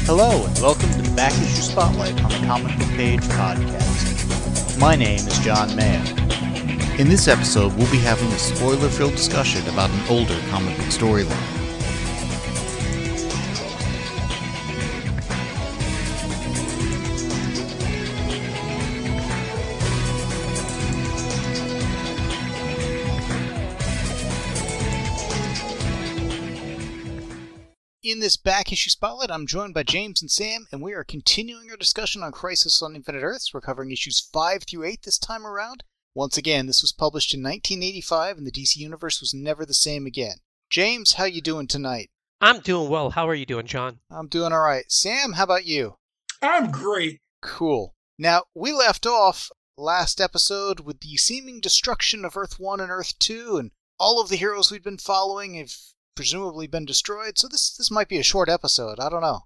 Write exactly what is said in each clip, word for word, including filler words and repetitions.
Hello, and welcome to the Back Issue Spotlight on the Comic Book Page podcast. My name is John Mayer. In this episode, we'll be having a spoiler-filled discussion about an older comic book storyline. In this Back Issue Spotlight, I'm joined by James and Sam, and we are continuing our discussion on Crisis on Infinite Earths. We're covering issues five through eight this time around. Once again, this was published in nineteen eighty-five, and the D C Universe was never the same again. James, how you doing tonight? I'm doing well. How are you doing, John? I'm doing all right. Sam, how about you? I'm great. Cool. Now, we left off last episode with the seeming destruction of Earth one and Earth two, and all of the heroes we'd been following have presumably been destroyed, so this this might be a short episode. I don't know.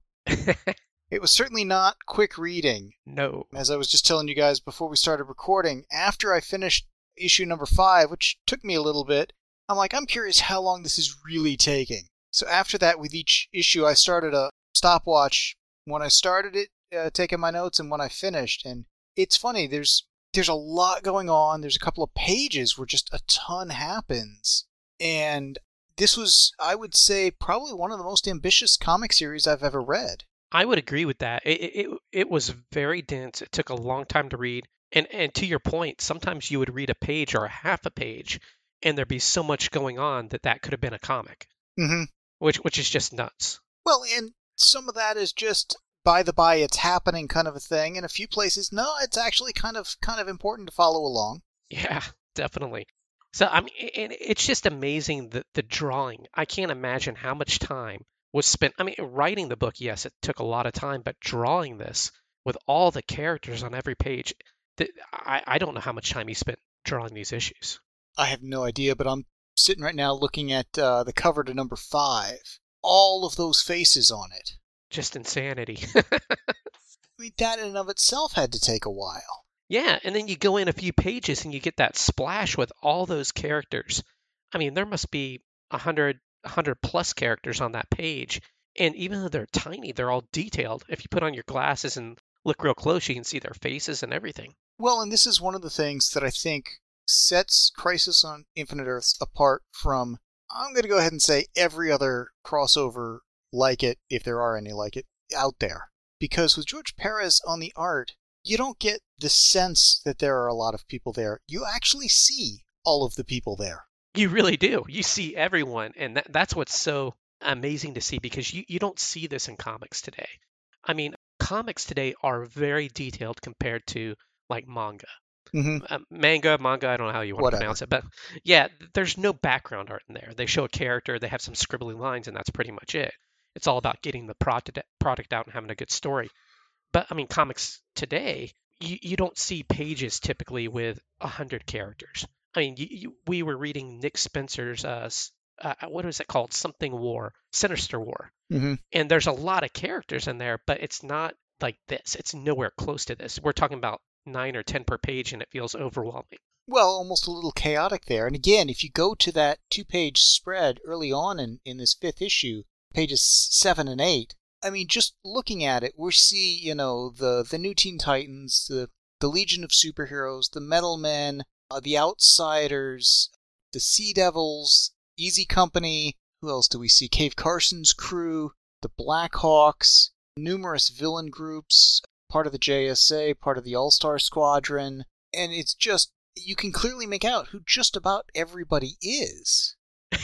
It was certainly not quick reading. No. As I was just telling you guys before we started recording, after I finished issue number five, which took me a little bit, I'm like, I'm curious how long this is really taking. So after that, with each issue, I started a stopwatch when I started it, uh, taking my notes, and when I finished. And it's funny, there's there's a lot going on. There's a couple of pages where just a ton happens. And this was, I would say, probably one of the most ambitious comic series I've ever read. I would agree with that. It, it it was very dense. It took a long time to read. And and to your point, sometimes you would read a page or a half a page, and there'd be so much going on that that could have been a comic. Mm-hmm. Which which is just nuts. Well, and some of that is just by the by, it's happening kind of a thing. In a few places, no, it's actually kind of kind of important to follow along. Yeah, definitely. So, I mean, and it's just amazing that the drawing, I can't imagine how much time was spent. I mean, writing the book, yes, it took a lot of time, but drawing this with all the characters on every page, the, I, I don't know how much time he spent drawing these issues. I have no idea, but I'm sitting right now looking at uh, the cover to number five. All of those faces on it. Just insanity. I mean, that in and of itself had to take a while. Yeah, and then you go in a few pages and you get that splash with all those characters. I mean, there must be a hundred, a hundred plus characters on that page. And even though they're tiny, they're all detailed. If you put on your glasses and look real close, you can see their faces and everything. Well, and this is one of the things that I think sets Crisis on Infinite Earths apart from, I'm going to go ahead and say, every other crossover like it, if there are any like it, out there. Because with George Perez on the art, you don't get the sense that there are a lot of people there. You actually see all of the people there. You really do. You see everyone, and that, that's what's so amazing to see, because you, you don't see this in comics today. I mean, comics today are very detailed compared to, like, manga. Mm-hmm. Uh, manga, manga, I don't know how you want Whatever. to pronounce it, but yeah, there's no background art in there. They show a character, they have some scribbly lines, and that's pretty much it. It's all about getting the product product out and having a good story. But, I mean, comics today, you, you don't see pages typically with one hundred characters. I mean, you, you, we were reading Nick Spencer's, uh, uh, what is it called? Something War, Sinister War. Mm-hmm. And there's a lot of characters in there, but it's not like this. It's nowhere close to this. We're talking about nine or ten per page, and it feels overwhelming. Well, almost a little chaotic there. And again, if you go to that two-page spread early on in, in this fifth issue, pages seven and eight, I mean, just looking at it, we see, you know, the, the new Teen Titans, the, the Legion of Superheroes, the Metal Men, uh, the Outsiders, the Sea Devils, Easy Company, who else do we see? Cave Carson's crew, the Blackhawks, numerous villain groups, part of the J S A, part of the All-Star Squadron, and it's just, you can clearly make out who just about everybody is.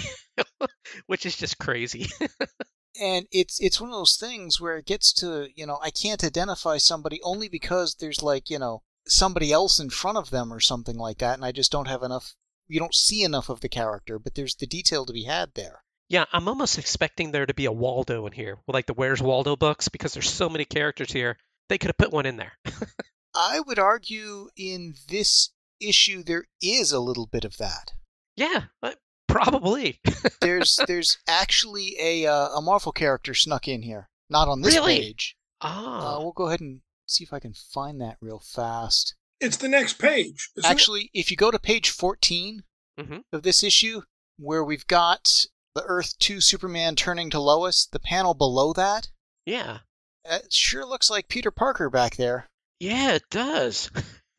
Which is just crazy. And it's it's one of those things where it gets to, you know, I can't identify somebody only because there's like, you know, somebody else in front of them or something like that, and I just don't have enough, you don't see enough of the character, but there's the detail to be had there. Yeah, I'm almost expecting there to be a Waldo in here, with like the Where's Waldo books, because there's so many characters here. They could have put one in there. I would argue in this issue there is a little bit of that. Yeah, probably. there's there's actually a uh, a Marvel character snuck in here, not on this really? page. Ah, Uh, we'll go ahead and see if I can find that real fast. It's the next page. Isn't Actually, if you go to page fourteen mm-hmm. of this issue, where we've got the Earth two Superman turning to Lois, the panel below that, Yeah. It sure looks like Peter Parker back there. Yeah, it does.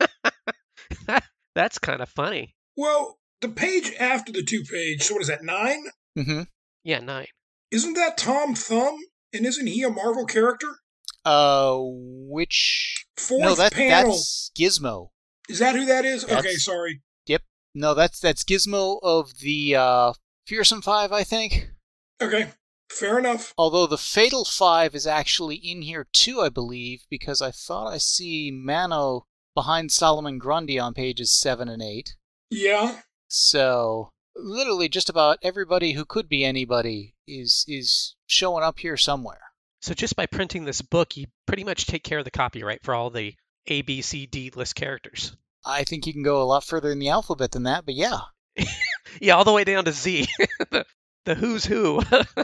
that, that's kind of funny. Well, the page after the two-page, so what is that, nine? Mm-hmm. Yeah, nine. Isn't that Tom Thumb? And isn't he a Marvel character? Uh, which... Fourth no, that, panel. that's Gizmo. Is that who that is? That's... Okay, sorry. Yep. No, that's that's Gizmo of the uh, Fearsome Five, I think. Okay, fair enough. Although the Fatal Five is actually in here too, I believe, because I thought I see Mano behind Solomon Grundy on pages seven and eight. Yeah. So, literally just about everybody who could be anybody is is showing up here somewhere. So just by printing this book, you pretty much take care of the copyright for all the A, B, C, D list characters. I think you can go a lot further in the alphabet than that, but yeah. Yeah, all the way down to Z. the, the who's who.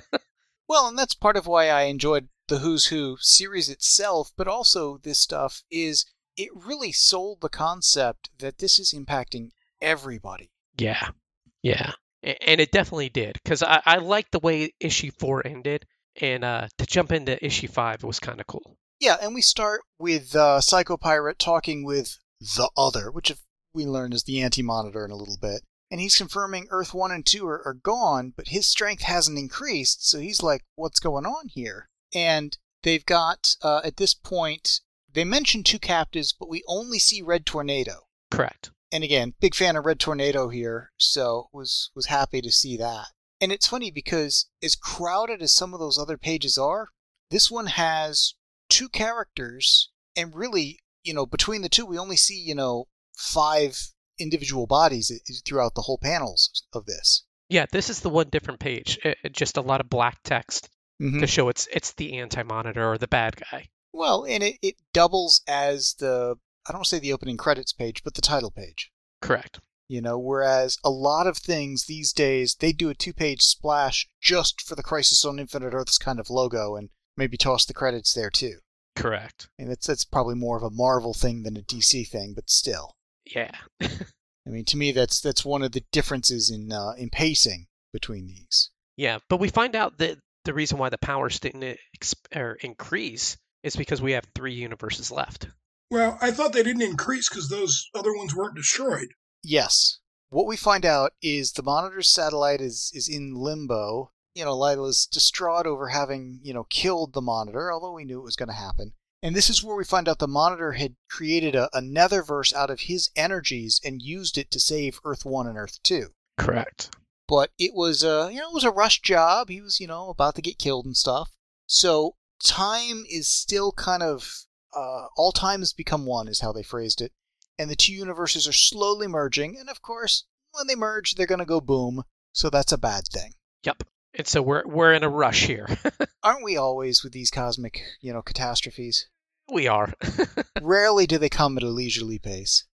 Well, and that's part of why I enjoyed the Who's Who series itself, but also this stuff is it really sold the concept that this is impacting everybody. Yeah, yeah. And it definitely did, because I, I liked the way issue four ended, and uh, to jump into issue five was kind of cool. Yeah, and we start with uh, Psycho Pirate talking with the Other, which we learn is the Anti-Monitor in a little bit. And he's confirming Earth one and two are, are gone, but his strength hasn't increased, so he's like, what's going on here? And they've got, uh, at this point, they mention two captives, but we only see Red Tornado. Correct. And again, big fan of Red Tornado here, so was was happy to see that. And it's funny because as crowded as some of those other pages are, this one has two characters, and really, you know, between the two, we only see, you know, five individual bodies throughout the whole panels of this. Yeah, this is the one different page. It, it just a lot of black text mm-hmm. to show it's it's the Anti-Monitor or the bad guy. Well, and it, it doubles as the, I don't want to say the opening credits page, but the title page. Correct. You know, whereas a lot of things these days, they do a two-page splash just for the Crisis on Infinite Earths kind of logo and maybe toss the credits there too. Correct. And that's, that's probably more of a Marvel thing than a D C thing, but still. Yeah. I mean, to me, that's that's one of the differences in uh, in pacing between these. Yeah, but we find out that the reason why the powers didn't exp- or increase is because we have three universes left. Well, I thought they didn't increase because those other ones weren't destroyed. Yes. What we find out is the Monitor's satellite is, is in limbo. You know, Lyla's distraught over having, you know, killed the Monitor, although we knew it was going to happen. And this is where we find out the Monitor had created a, a netherverse out of his energies and used it to save Earth one and Earth two. Correct. But it was a, you know, it was a rush job. He was, you know, about to get killed and stuff. So time is still kind of, uh, all time has become one is how they phrased it. And the two universes are slowly merging. And of course, when they merge, they're going to go boom. So that's a bad thing. Yep. And so we're we're in a rush here. Aren't we always with these cosmic, you know, catastrophes? We are. Rarely do they come at a leisurely pace.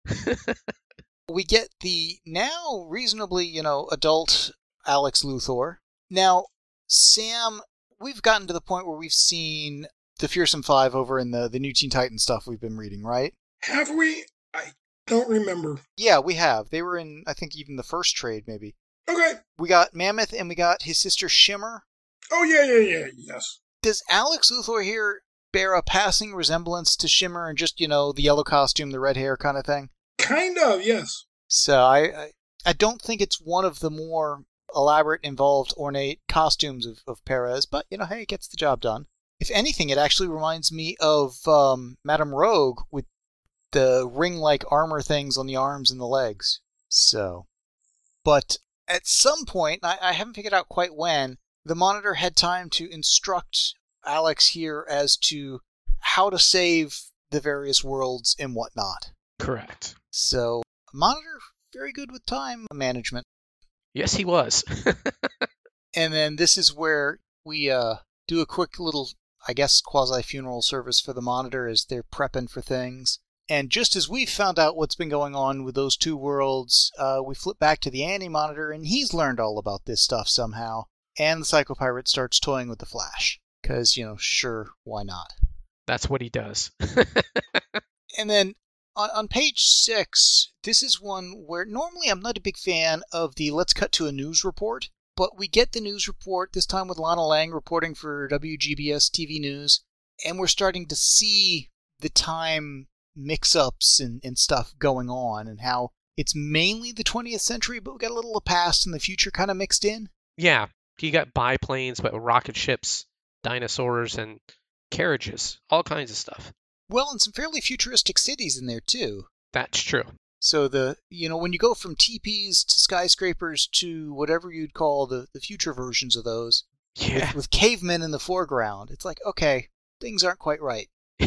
We get the now reasonably, you know, adult Alex Luthor. Now, Sam, we've gotten to the point where we've seen the Fearsome Five over in the, the New Teen Titans stuff we've been reading, right? Have we? I don't remember. Yeah, we have. They were in, I think, even the first trade, maybe. Okay. We got Mammoth and we got his sister Shimmer. Oh, yeah, yeah, yeah, yes. Does Alex Luthor here bear a passing resemblance to Shimmer and just, you know, the yellow costume, the red hair kind of thing? Kind of, yes. So I, I, I don't think it's one of the more elaborate, involved, ornate costumes of, of Perez, but, you know, hey, it gets the job done. If anything, it actually reminds me of um, Madame Rogue with the ring-like armor things on the arms and the legs. So, but at some point, I, I haven't figured out quite when, the Monitor had time to instruct Alex here as to how to save the various worlds and whatnot. Correct. So, Monitor, very good with time management. Yes, he was. And then this is where we uh, do a quick little, I guess, quasi-funeral service for the Monitor as they're prepping for things. And just as we've found out what's been going on with those two worlds, uh, we flip back to the Anti-Monitor, and he's learned all about this stuff somehow. And the Psycho Pirate starts toying with the Flash. Because, you know, sure, why not? That's what he does. And then on, on page six, this is one where normally I'm not a big fan of the let's cut to a news report. But we get the news report, this time with Lana Lang reporting for W G B S T V News. and we're starting to see the time mix-ups and, and stuff going on, and how it's mainly the twentieth century, but we got a little of past and the future kind of mixed in. Yeah, you got biplanes, but rocket ships, dinosaurs, and carriages, all kinds of stuff. Well, and some fairly futuristic cities in there, too. That's true. So the, you know, when you go from teepees to skyscrapers to whatever you'd call the, the future versions of those, Yeah. with, with cavemen in the foreground, it's like, okay, things aren't quite right.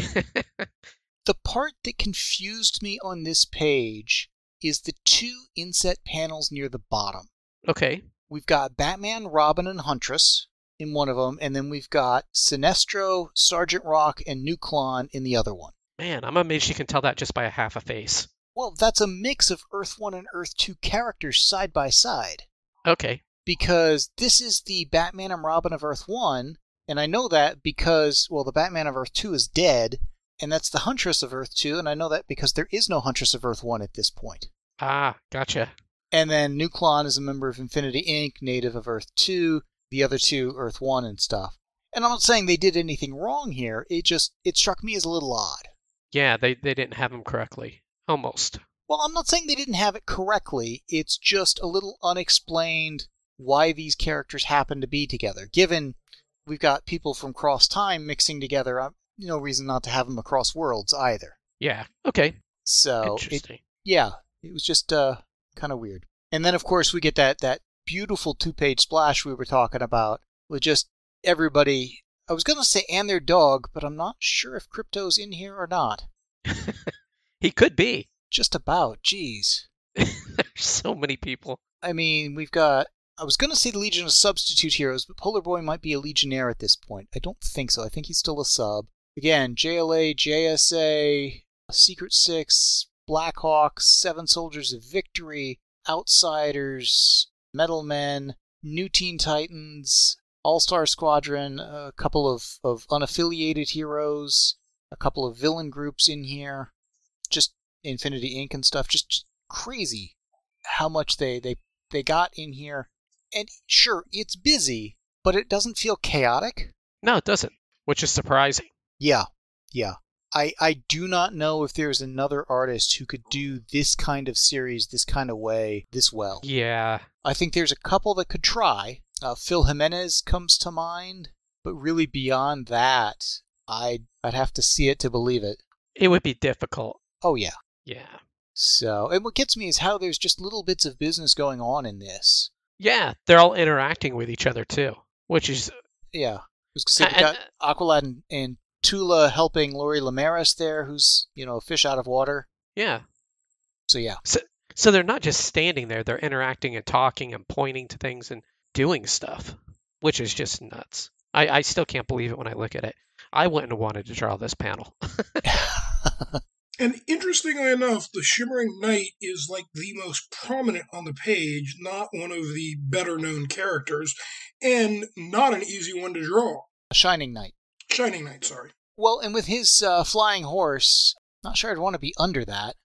The part that confused me on this page is the two inset panels near the bottom. Okay. We've got Batman, Robin, and Huntress in one of them, and then we've got Sinestro, Sergeant Rock, and Nuklon in the other one. Man, I'm amazed you can tell that just by a half a face. Well, that's a mix of Earth one and Earth two characters side by side. Okay. Because this is the Batman and Robin of Earth one, and I know that because, well, the Batman of Earth two is dead, and that's the Huntress of Earth two, and I know that because there is no Huntress of Earth one at this point. Ah, gotcha. And then Nuklon is a member of Infinity Incorporated, native of Earth two, the other two Earth one and stuff. And I'm not saying they did anything wrong here, it just, it struck me as a little odd. Yeah, they, they didn't have them correctly. Almost. Well, I'm not saying they didn't have it correctly, it's just a little unexplained why these characters happen to be together. Given we've got people from cross time mixing together, I'm, no reason not to have them across worlds either. Yeah, okay. So, Interesting. It, yeah, it was just uh, kind of weird. And then, of course, we get that, that beautiful two-page splash we were talking about with just everybody. I was going to say and their dog, but I'm not sure if Crypto's in here or not. He could be. Just about, geez. There's so many people. I mean, we've got, I was going to say the Legion of Substitute Heroes, but Polar Boy might be a Legionnaire at this point. I don't think so. I think he's still a sub. Again, J L A, J S A, Secret Six, Blackhawks, Seven Soldiers of Victory, Outsiders, Metal Men, New Teen Titans, All-Star Squadron, a couple of, of unaffiliated heroes, a couple of villain groups in here, just Infinity Incorporated and stuff. Just, just crazy how much they, they, they got in here. And sure, it's busy, but it doesn't feel chaotic. No, it doesn't, which is surprising. Yeah, yeah. I, I do not know if there's another artist who could do this kind of series, this kind of way, this well. Yeah. I think there's a couple that could try. Uh, Phil Jimenez comes to mind, but really beyond that, I'd, I'd have to see it to believe it. It would be difficult. Oh, yeah. Yeah. So, and what gets me is how there's just little bits of business going on in this. Yeah, they're all interacting with each other, too, which is... Yeah. I was going to say, we got Aqualad and, and Tula helping Lori Lamaris there, who's, you know, a fish out of water. Yeah. So, yeah. So, so they're not just standing there, they're interacting and talking and pointing to things and doing stuff, which is just nuts. I, I still can't believe it when I look at it. I wouldn't have wanted to draw this panel. And interestingly enough, the Shimmering Knight is like the most prominent on the page, not one of the better-known characters, and not an easy one to draw. Shining Knight. Shining Knight, sorry. Well, and with his uh, flying horse, not sure I'd want to be under that.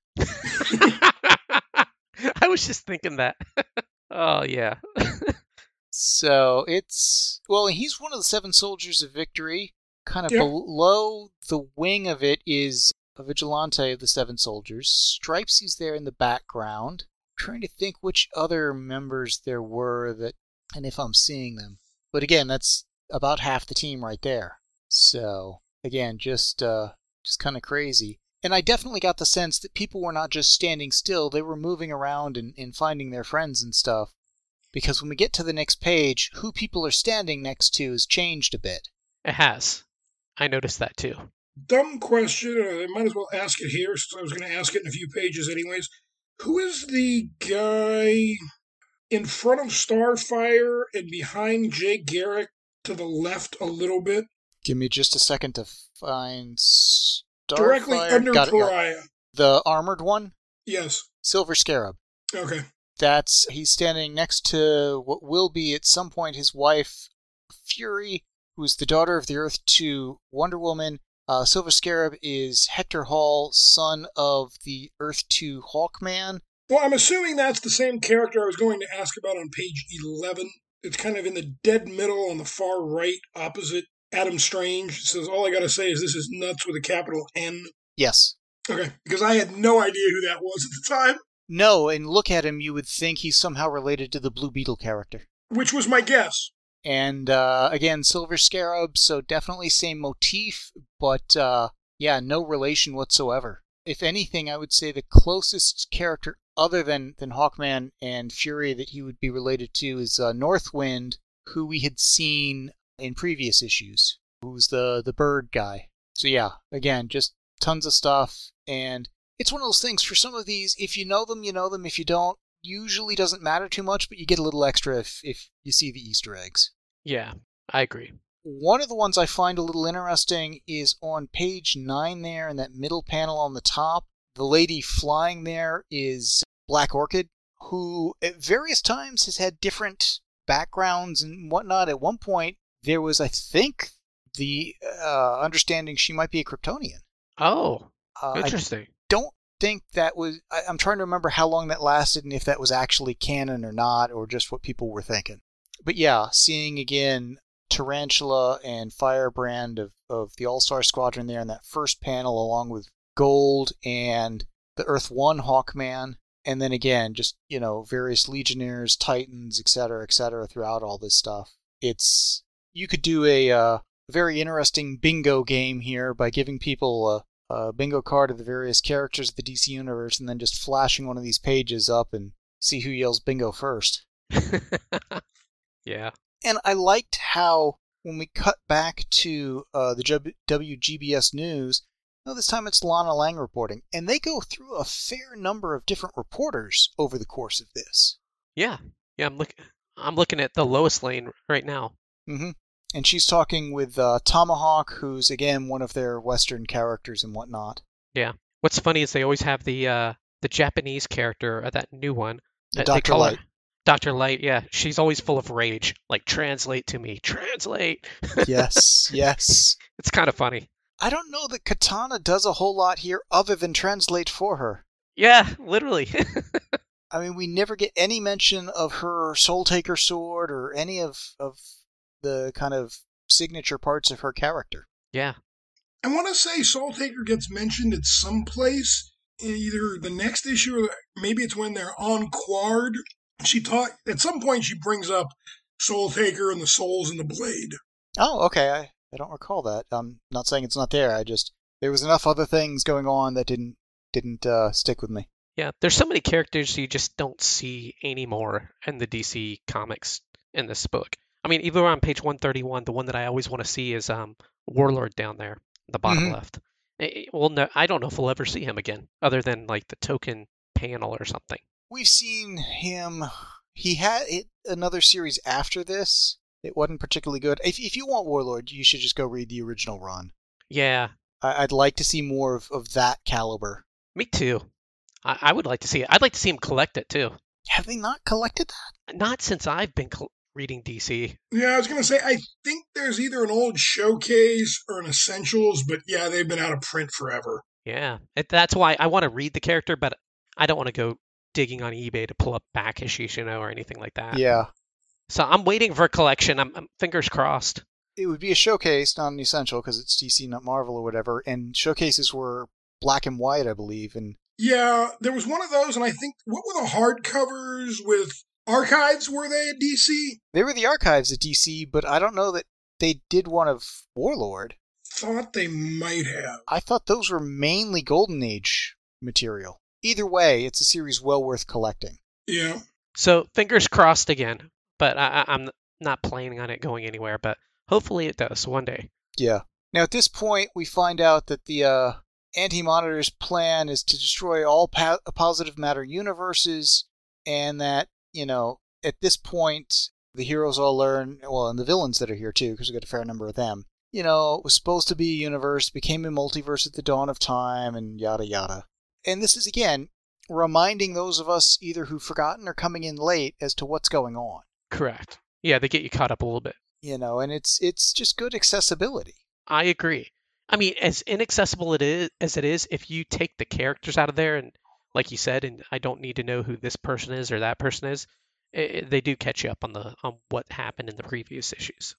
I was just thinking that. Oh, yeah. So it's, well, he's one of the Seven Soldiers of Victory. Kind of Yeah. below the wing of it is a vigilante of the Seven Soldiers. Stripesy's there in the background. I'm trying to think which other members there were that, and if I'm seeing them. But again, that's about half the team right there. So again, just uh, just kind of crazy. And I definitely got the sense that people were not just standing still; they were moving around and, and finding their friends and stuff. Because when we get to the next page, who people are standing next to has changed a bit. It has. I noticed that too. Dumb question, I might as well ask it here, since I was going to ask it in a few pages anyways. Who is the guy in front of Starfire and behind Jay Garrick to the left a little bit? Give me just a second to find Starfire. Directly under Got it, got it. Pariah. The armored one? Yes. Silver Scarab. Okay. That's, he's standing next to what will be at some point his wife, Fury, who is the daughter of the Earth two Wonder Woman. Uh, Silver Scarab is Hector Hall, son of the Earth two Hawkman. Well, I'm assuming that's the same character I was going to ask about on page eleven. It's kind of in the dead middle on the far right, opposite Adam Strange says, all I got to say is this is nuts with a capital N. Yes. Okay, because I had no idea who that was at the time. No, and look at him, you would think he's somehow related to the Blue Beetle character. Which was my guess. And, uh, again, Silver Scarab, so definitely same motif, but, uh, yeah, no relation whatsoever. If anything, I would say the closest character other than, than Hawkman and Fury that he would be related to is uh, Northwind, who we had seen in previous issues, who's the, the bird guy. So yeah, again, just tons of stuff, and it's one of those things, for some of these, if you know them, you know them. If you don't, usually doesn't matter too much, but you get a little extra if, if you see the Easter eggs. Yeah, I agree. One of the ones I find a little interesting is on page nine there, in that middle panel on the top. The lady flying there is Black Orchid, who at various times has had different backgrounds and whatnot. At one point, there was, I think, the uh, understanding she might be a Kryptonian. Oh, Uh, interesting. I don't think that was... I, I'm trying to remember how long that lasted and if that was actually canon or not, or just what people were thinking. But yeah, seeing again Tarantula and Firebrand of, of the All-Star Squadron there in that first panel, along with Gold and the Earth One Hawkman, and then again, just, you know, various Legionnaires, Titans, et cetera, et cetera, throughout all this stuff. It's... You could do a uh, very interesting bingo game here by giving people a, a bingo card of the various characters of the D C Universe and then just flashing one of these pages up and see who yells bingo first. Yeah. And I liked how, when we cut back to uh, the W G B S News, no, this time it's Lana Lang reporting, and they go through a fair number of different reporters over the course of this. Yeah. Yeah, I'm looking I'm looking at the Lois Lane right now. Mm-hmm. And she's talking with uh, Tomahawk, who's, again, one of their Western characters and whatnot. Yeah. What's funny is they always have the uh, the Japanese character, uh, that new one. The that they Doctor call her- Light. Doctor Light, yeah. She's always full of rage. Like, translate to me. Translate. Yes, yes. It's kind of funny. I don't know that Katana does a whole lot here other than translate for her. Yeah, literally. I mean, we never get any mention of her Soul Taker sword or any of, of the kind of signature parts of her character. Yeah. I want to say Soul Taker gets mentioned at some place, in either the next issue or maybe it's when they're on Quard. She talk at some point she brings up Soul Taker and the souls in the blade. Oh, okay. I, I don't recall that. I'm not saying it's not there. I just there was enough other things going on that didn't didn't uh, stick with me. Yeah, there's so many characters you just don't see anymore in the D C comics in this book. I mean, even on page one thirty-one, the one that I always want to see is um, Warlord down there, the bottom Mhm. left. Eh, eh, Well, no, I don't know if we'll ever see him again, other than like the token panel or something. We've seen him. He had it, another series after this. It wasn't particularly good. If if you want Warlord, you should just go read the original run. Yeah, I, I'd like to see more of, of that caliber. me too. I, I would like to see it. I'd like to see him collect it too. Have they not collected that? Not since I've been col- reading D C. Yeah, I was going to say, I think there's either an old showcase or an essentials, but yeah, they've been out of print forever. Yeah, it, that's why I want to read the character, but I don't want to go digging on eBay to pull up back issues, you know, or anything like that. Yeah. So I'm waiting for a collection. I'm, I'm fingers crossed. It would be a showcase, not an essential, because it's D C, not Marvel or whatever. And showcases were black and white, I believe. And Yeah, there was one of those, and I think, what were the hardcovers with archives, were they at D C? they were the archives at D C, but I don't know that they did one of Warlord. Thought they might have. I thought those were mainly Golden Age material. Either way, it's a series well worth collecting. Yeah. So fingers crossed again, but I, I- I'm not planning on it going anywhere, but hopefully it does one day. Yeah. Now, at this point, we find out that the uh, Anti-Monitor's plan is to destroy all pa- positive matter universes, and that, you know, at this point, the heroes all learn, well, and the villains that are here too, because we've got a fair number of them, you know, it was supposed to be a universe, became a multiverse at the dawn of time, and yada yada. And this is, again, reminding those of us either who've forgotten or coming in late as to what's going on. Correct. Yeah, they get you caught up a little bit. You know, and it's it's just good accessibility. I agree. I mean, as inaccessible it is as it is, if you take the characters out of there, and like you said, and I don't need to know who this person is or that person is, it, they do catch you up on the on what happened in the previous issues.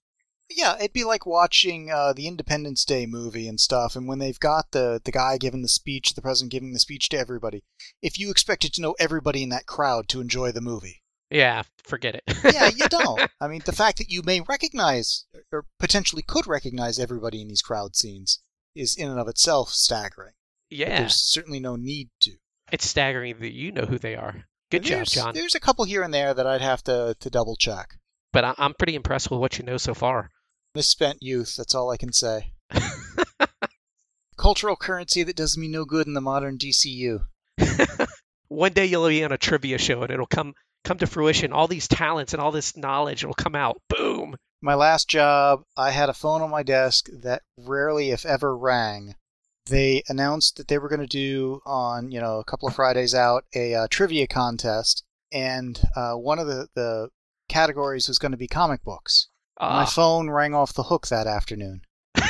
Yeah, it'd be like watching uh, the Independence Day movie and stuff, and when they've got the, the guy giving the speech, the president giving the speech to everybody, if you expected to know everybody in that crowd to enjoy the movie. Yeah, forget it. Yeah, you don't. I mean, the fact that you may recognize, or potentially could recognize everybody in these crowd scenes is in and of itself staggering. Yeah. There's certainly no need to. It's staggering that you know who they are. Good job, there's, John. There's a couple here and there that I'd have to, to double check. But I- I'm pretty impressed with what you know so far. Misspent youth, that's all I can say. Cultural currency that does me no good in the modern D C U. One day you'll be on a trivia show and it'll come come to fruition. All these talents and all this knowledge will come out. Boom! My last job, I had a phone on my desk that rarely, if ever, rang. They announced that they were going to do on, you know, a couple of Fridays out, a uh, trivia contest, and uh, one of the, the categories was going to be comic books. Uh. My phone rang off the hook that afternoon.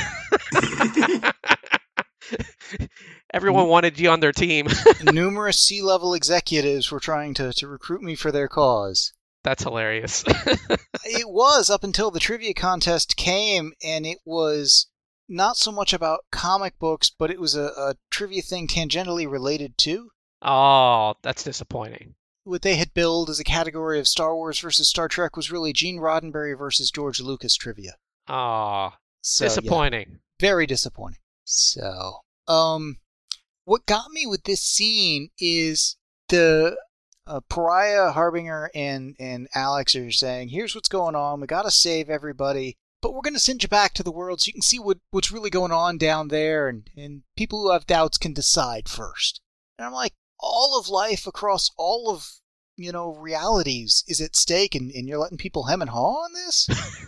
Everyone wanted you on their team. Numerous C-level executives were trying to, to recruit me for their cause. That's hilarious. It was up until the trivia contest came, and it was not so much about comic books, but it was a, a trivia thing tangentially related to. Oh, that's disappointing. What they had billed as a category of Star Wars versus Star Trek was really Gene Roddenberry versus George Lucas trivia. Oh, so, disappointing. Yeah, very disappointing. So, um, what got me with this scene is the uh, Pariah, Harbinger, and, and Alex are saying, here's what's going on, we gotta save everybody, but we're gonna send you back to the world so you can see what, what's really going on down there, and, and people who have doubts can decide first. And I'm like, all of life across all of, you know, realities is at stake, and, and you're letting people hem and haw on this?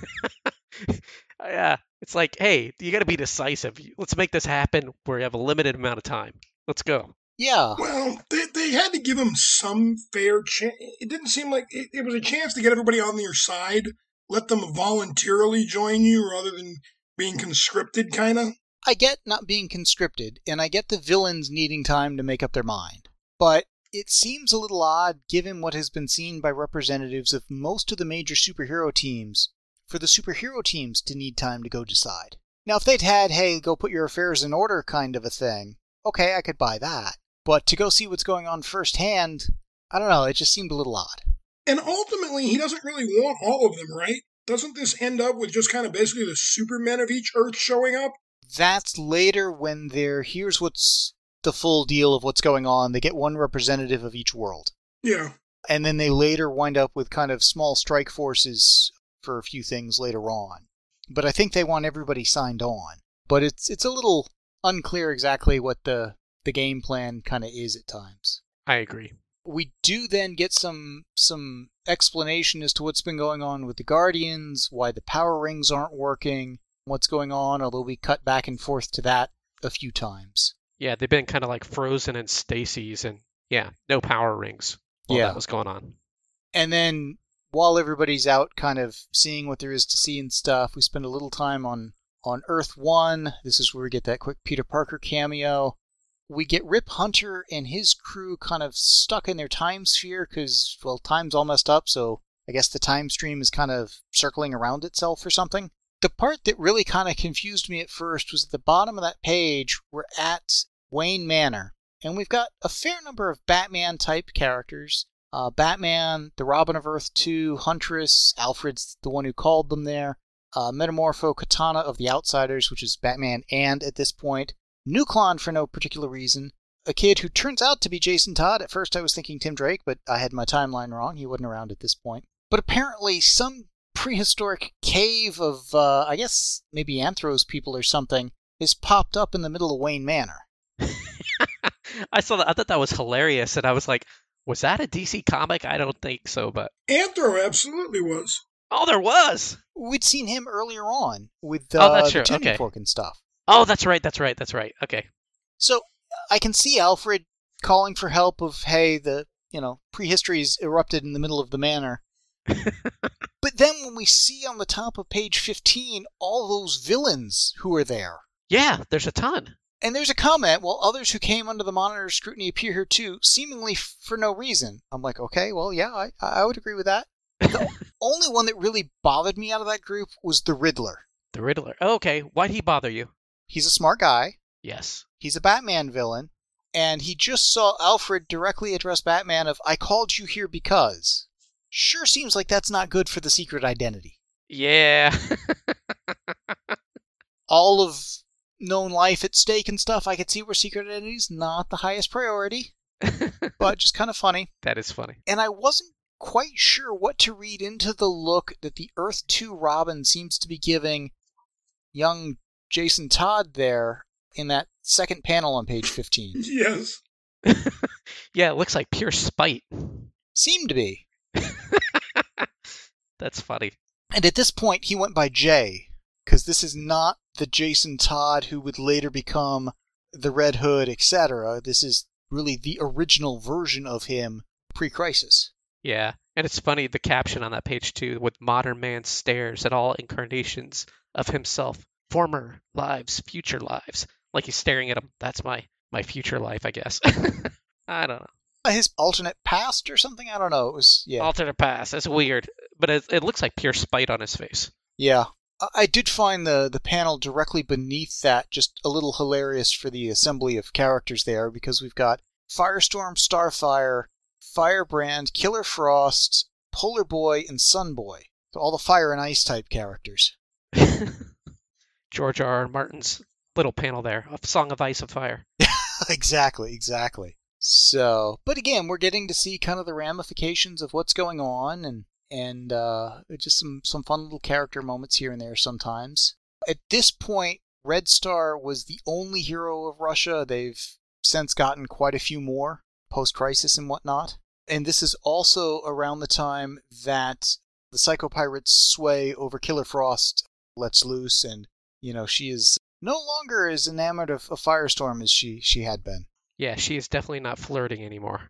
Yeah, it's like, hey, you got to be decisive. Let's make this happen. We have a limited amount of time. Let's go. Yeah. Well, they, they had to give him some fair chance. It didn't seem like it, it was a chance to get everybody on their side, let them voluntarily join you rather than being conscripted, kind of. I get not being conscripted, and I get the villains needing time to make up their mind. But it seems a little odd, given what has been seen by representatives of most of the major superhero teams, for the superhero teams to need time to go decide. Now, if they'd had, hey, go put your affairs in order kind of a thing, okay, I could buy that. But to go see what's going on firsthand, I don't know, it just seemed a little odd. And ultimately, he doesn't really want all of them, right? Doesn't this end up with just kind of basically the Supermen of each Earth showing up? That's later when they're, here's what's the full deal of what's going on. They get one representative of each world. Yeah. And then they later wind up with kind of small strike forces for a few things later on. But I think they want everybody signed on. But it's it's a little unclear exactly what the, the game plan kind of is at times. I agree. We do then get some some explanation as to what's been going on with the Guardians, why the power rings aren't working, what's going on, although we cut back and forth to that a few times. Yeah, they've been kind of like frozen in stasis, and yeah, no power rings while Yeah. that was going on. And then while everybody's out kind of seeing what there is to see and stuff, we spend a little time on, on Earth one. This is where we get that quick Peter Parker cameo. We get Rip Hunter and his crew kind of stuck in their time sphere because, well, time's all messed up, so I guess the time stream is kind of circling around itself or something. The part that really kind of confused me at first was at the bottom of that page, we're at Wayne Manor, and we've got a fair number of Batman-type characters. Uh, Batman, the Robin of Earth two, Huntress, Alfred's the one who called them there, uh, Metamorpho, Katana of the Outsiders, which is Batman and, at this point, Nuklon for no particular reason, a kid who turns out to be Jason Todd. At first I was thinking Tim Drake, but I had my timeline wrong. He wasn't around at this point. But apparently some prehistoric cave of, uh, I guess, maybe Anthros people or something, has popped up in the middle of Wayne Manor. I saw that. I thought that was hilarious, and I was like, was that a D C comic? I don't think so, but... Anthro absolutely was. Oh, there was! We'd seen him earlier on with uh, Oh, that's the true. tuning Okay. fork and stuff. Oh, that's right, that's right, that's right. Okay. So I can see Alfred calling for help of, hey, the, you know, prehistory's erupted in the middle of the manor. But then when we see on the top of page fifteen all those villains who are there, Yeah, there's a ton. and there's a comment, well, others who came under the monitor's scrutiny appear here too, seemingly f- for no reason. I'm like, okay, well, yeah, I, I would agree with that. The only one that really bothered me out of that group was the Riddler. The Riddler. Oh, okay. Why'd he bother you? He's a smart guy. Yes. He's a Batman villain. And he just saw Alfred directly address Batman of, I called you here because. Sure seems like that's not good for the secret identity. Yeah. All of known life at stake and stuff, I could see where secret identity's not the highest priority. But just kind of funny. That is funny. And I wasn't quite sure what to read into the look that the Earth two Robin seems to be giving young Jason Todd there in that second panel on page fifteen. Yes. Yeah, it looks like pure spite. Seemed to be. That's funny. And at this point, he went by Jay, because this is not the Jason Todd who would later become the Red Hood, et cetera. This is really the original version of him pre-Crisis. Yeah, and it's funny, the caption on that page too, with modern man stares at all incarnations of himself, former lives, future lives. Like he's staring at them. That's my, my future life, I guess. I don't know. His alternate past or something? I don't know. It was, yeah. Alternate past. That's weird. But it, it looks like pure spite on his face. Yeah. I did find the, the panel directly beneath that just a little hilarious for the assembly of characters there, because we've got Firestorm, Starfire, Firebrand, Killer Frost, Polar Boy, and Sunboy. So all the fire and ice type characters. George R. R. Martin's little panel there, of Song of Ice and Fire. Exactly, exactly. So, but again, we're getting to see kind of the ramifications of what's going on, and and uh, just some, some fun little character moments here and there sometimes. At this point, Red Star was the only hero of Russia. They've since gotten quite a few more, post-Crisis and whatnot. And this is also around the time that the Psycho Pirate's sway over Killer Frost lets loose, and, you know, she is no longer as enamored of, of Firestorm as she, she had been. Yeah, she is definitely not flirting anymore.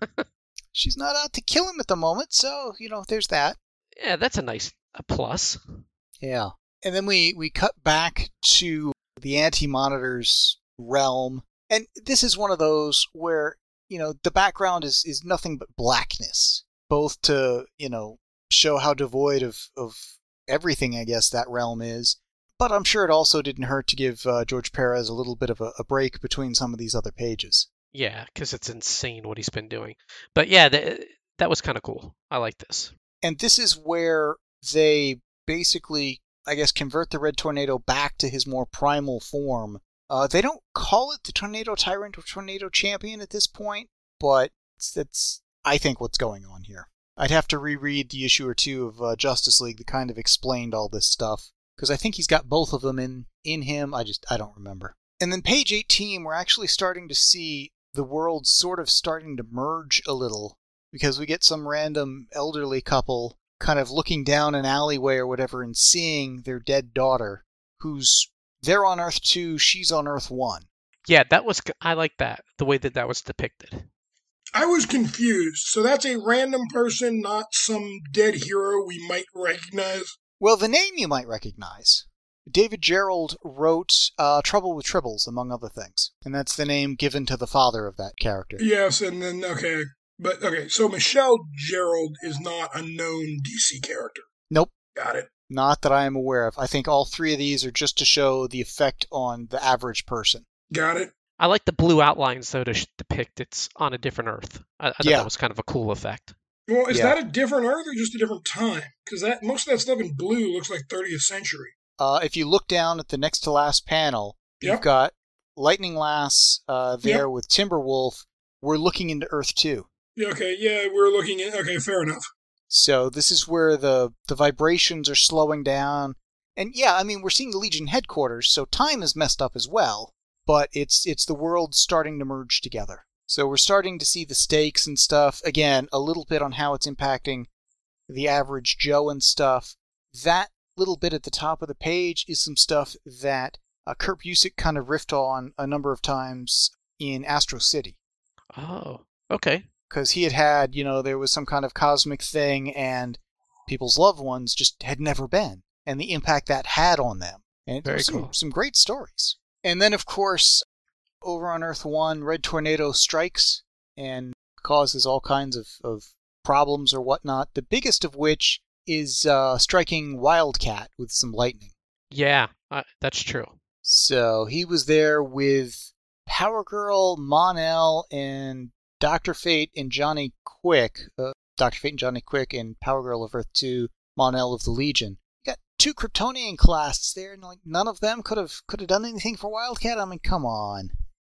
She's not out to kill him at the moment, so, you know, there's that. Yeah, that's a nice a plus. Yeah. And then we, we cut back to the Anti-Monitor's realm. And this is one of those where, you know, the background is, is nothing but blackness. Both to, you know, show how devoid of, of everything, I guess, that realm is. But I'm sure it also didn't hurt to give uh, George Perez a little bit of a, a break between some of these other pages. Yeah, because it's insane what he's been doing. But yeah, th- that was kind of cool. I like this. And this is where they basically, I guess, convert the Red Tornado back to his more primal form. Uh, they don't call it the Tornado Tyrant or Tornado Champion at this point, but that's, I think, what's going on here. I'd have to reread the issue or two of uh, Justice League that kind of explained all this stuff, because I think he's got both of them in, in him. I just, I don't remember. And then page eighteen, we're actually starting to see the world sort of starting to merge a little, because we get some random elderly couple kind of looking down an alleyway or whatever and seeing their dead daughter, who's, they're on Earth two, she's on Earth one. Yeah, that was, I like that, the way that that was depicted. I was confused. So that's a random person, not some dead hero we might recognize? Well, the name you might recognize. David Gerald wrote uh, Trouble with Tribbles, among other things. And that's the name given to the father of that character. Yes, and then, okay. But, okay, so Michelle Gerald is not a known D C character. Nope. Got it. Not that I am aware of. I think all three of these are just to show the effect on the average person. Got it. I like the blue outlines, though, to sh- depict it's on a different Earth. I, I thought Yeah. that was kind of a cool effect. Well, is Yeah. that a different Earth or just a different time? Because that most of that stuff in blue looks like thirtieth century. Uh, if you look down at the next to last panel, Yep. you've got Lightning Lass uh, there Yep. with Timberwolf. We're looking into Earth two. Yeah, okay, yeah, we're looking at... Okay, fair enough. So this is where the, the vibrations are slowing down. And yeah, I mean, we're seeing the Legion headquarters, so time is messed up as well. But it's it's the world starting to merge together. So we're starting to see the stakes and stuff. Again, a little bit on how it's impacting the average Joe and stuff. That little bit at the top of the page is some stuff that uh, Kurt Busiek kind of riffed on a number of times in Astro City. Oh, okay. Because he had had, you know, there was some kind of cosmic thing and people's loved ones just had never been. And the impact that had on them. And Very some, cool. some great stories. And then, of course, over on Earth one, Red Tornado strikes and causes all kinds of, of problems or whatnot. The biggest of which is uh, striking Wildcat with some lightning. Yeah, uh, that's true. So he was there with Power Girl, Mon-El, and Doctor Fate and Johnny Quick. Uh, Doctor Fate and Johnny Quick and Power Girl of Earth two, Mon-El of the Legion. You got two Kryptonian classes there, and like none of them could have could have done anything for Wildcat. I mean, come on.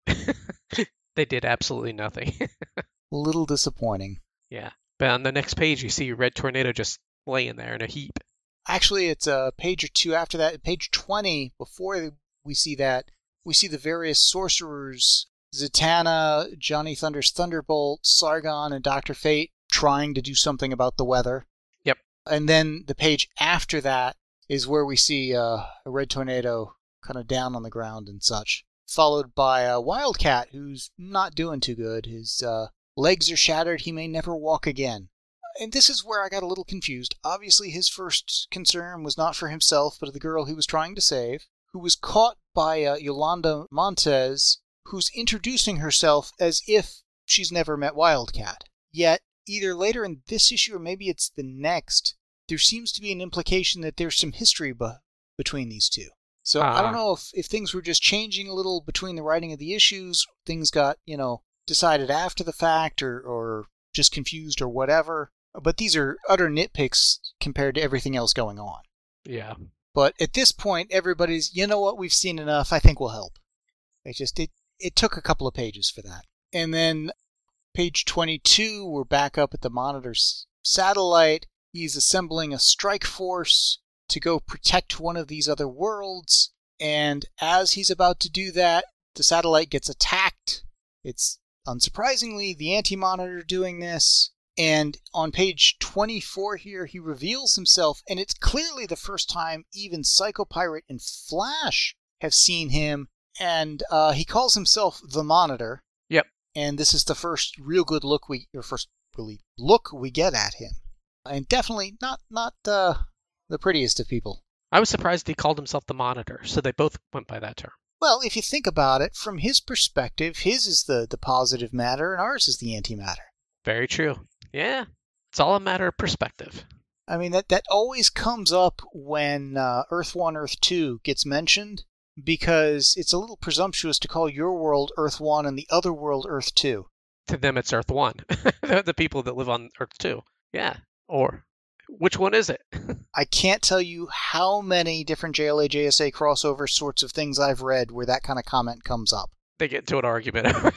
They did absolutely nothing. A little disappointing. Yeah. But on the next page, you see Red Tornado just laying there in a heap. Actually, it's a page or two after that. Page twenty, before we see that, we see the various sorcerers, Zatanna, Johnny Thunder's Thunderbolt, Sargon, and Doctor Fate trying to do something about the weather. Yep. And then the page after that is where we see uh, a Red Tornado kind of down on the ground and such, followed by a Wildcat who's not doing too good. His uh, legs are shattered. He may never walk again. And this is where I got a little confused. Obviously, his first concern was not for himself, but the girl he was trying to save, who was caught by uh, Yolanda Montez, who's introducing herself as if she's never met Wildcat. Yet, either later in this issue or maybe it's the next, there seems to be an implication that there's some history be- between these two. So uh. I don't know if, if things were just changing a little between the writing of the issues, things got, you know, decided after the fact, or, or just confused or whatever. But these are utter nitpicks compared to everything else going on. Yeah. But at this point, everybody's, you know what, we've seen enough, I think we'll help. It just, it, it took a couple of pages for that. And then page twenty-two, we're back up at the Monitor's satellite. He's assembling a strike force to go protect one of these other worlds. And as he's about to do that, the satellite gets attacked. It's, unsurprisingly, the Anti-Monitor doing this. And on page twenty-four here, he reveals himself, and it's clearly the first time even Psycho Pirate and Flash have seen him, and uh, he calls himself the Monitor. Yep. And this is the first real good look we, or first really look we get at him, and definitely not not uh, the prettiest of people. I was surprised he called himself the Monitor, so they both went by that term. Well, if you think about it, from his perspective, his is the, the positive matter, and ours is the antimatter. Very true. Yeah, it's all a matter of perspective. I mean, that, that always comes up when uh, Earth one, Earth two gets mentioned, because it's a little presumptuous to call your world Earth one and the other world Earth two. To them, it's Earth one. The people that live on Earth two. Yeah. Or, which one is it? I can't tell you how many different J L A J S A crossover sorts of things I've read where that kind of comment comes up. They get into an argument.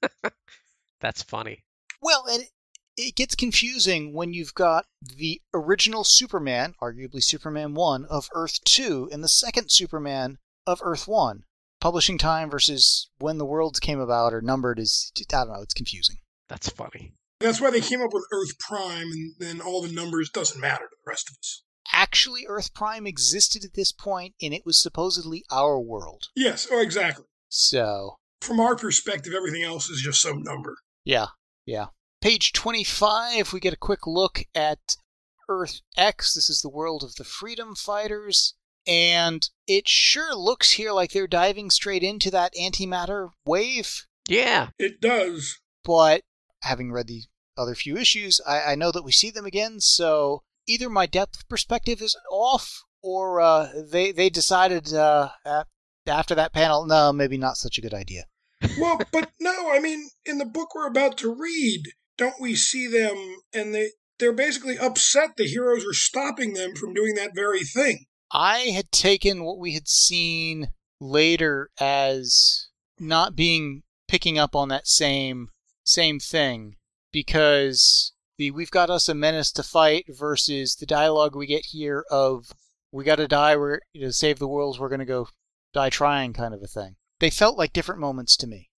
That's funny. Well, and it gets confusing when you've got the original Superman, arguably Superman one, of Earth two, and the second Superman of Earth one. Publishing time versus when the worlds came about or numbered is, I don't know, it's confusing. That's funny. That's why they came up with Earth Prime, and then all the numbers doesn't matter to the rest of us. Actually, Earth Prime existed at this point, and it was supposedly our world. Yes, oh, exactly. So, from our perspective, everything else is just some number. Yeah, yeah. Page twenty-five, we get a quick look at Earth X. This is the world of the Freedom Fighters. And it sure looks here like they're diving straight into that antimatter wave. Yeah. It does. But having read the other few issues, I, I know that we see them again. So either my depth perspective is off, or uh, they, they decided uh, after that panel, no, maybe not such a good idea. Well, but no, I mean, in the book we're about to read, don't we see them, and they, they're basically upset the heroes are stopping them from doing that very thing. I had taken what we had seen later as not being, picking up on that same same thing, because the we've got us a menace to fight versus the dialogue we get here of we got to die, we're you know, save the world, we're going to go die trying kind of a thing. They felt like different moments to me.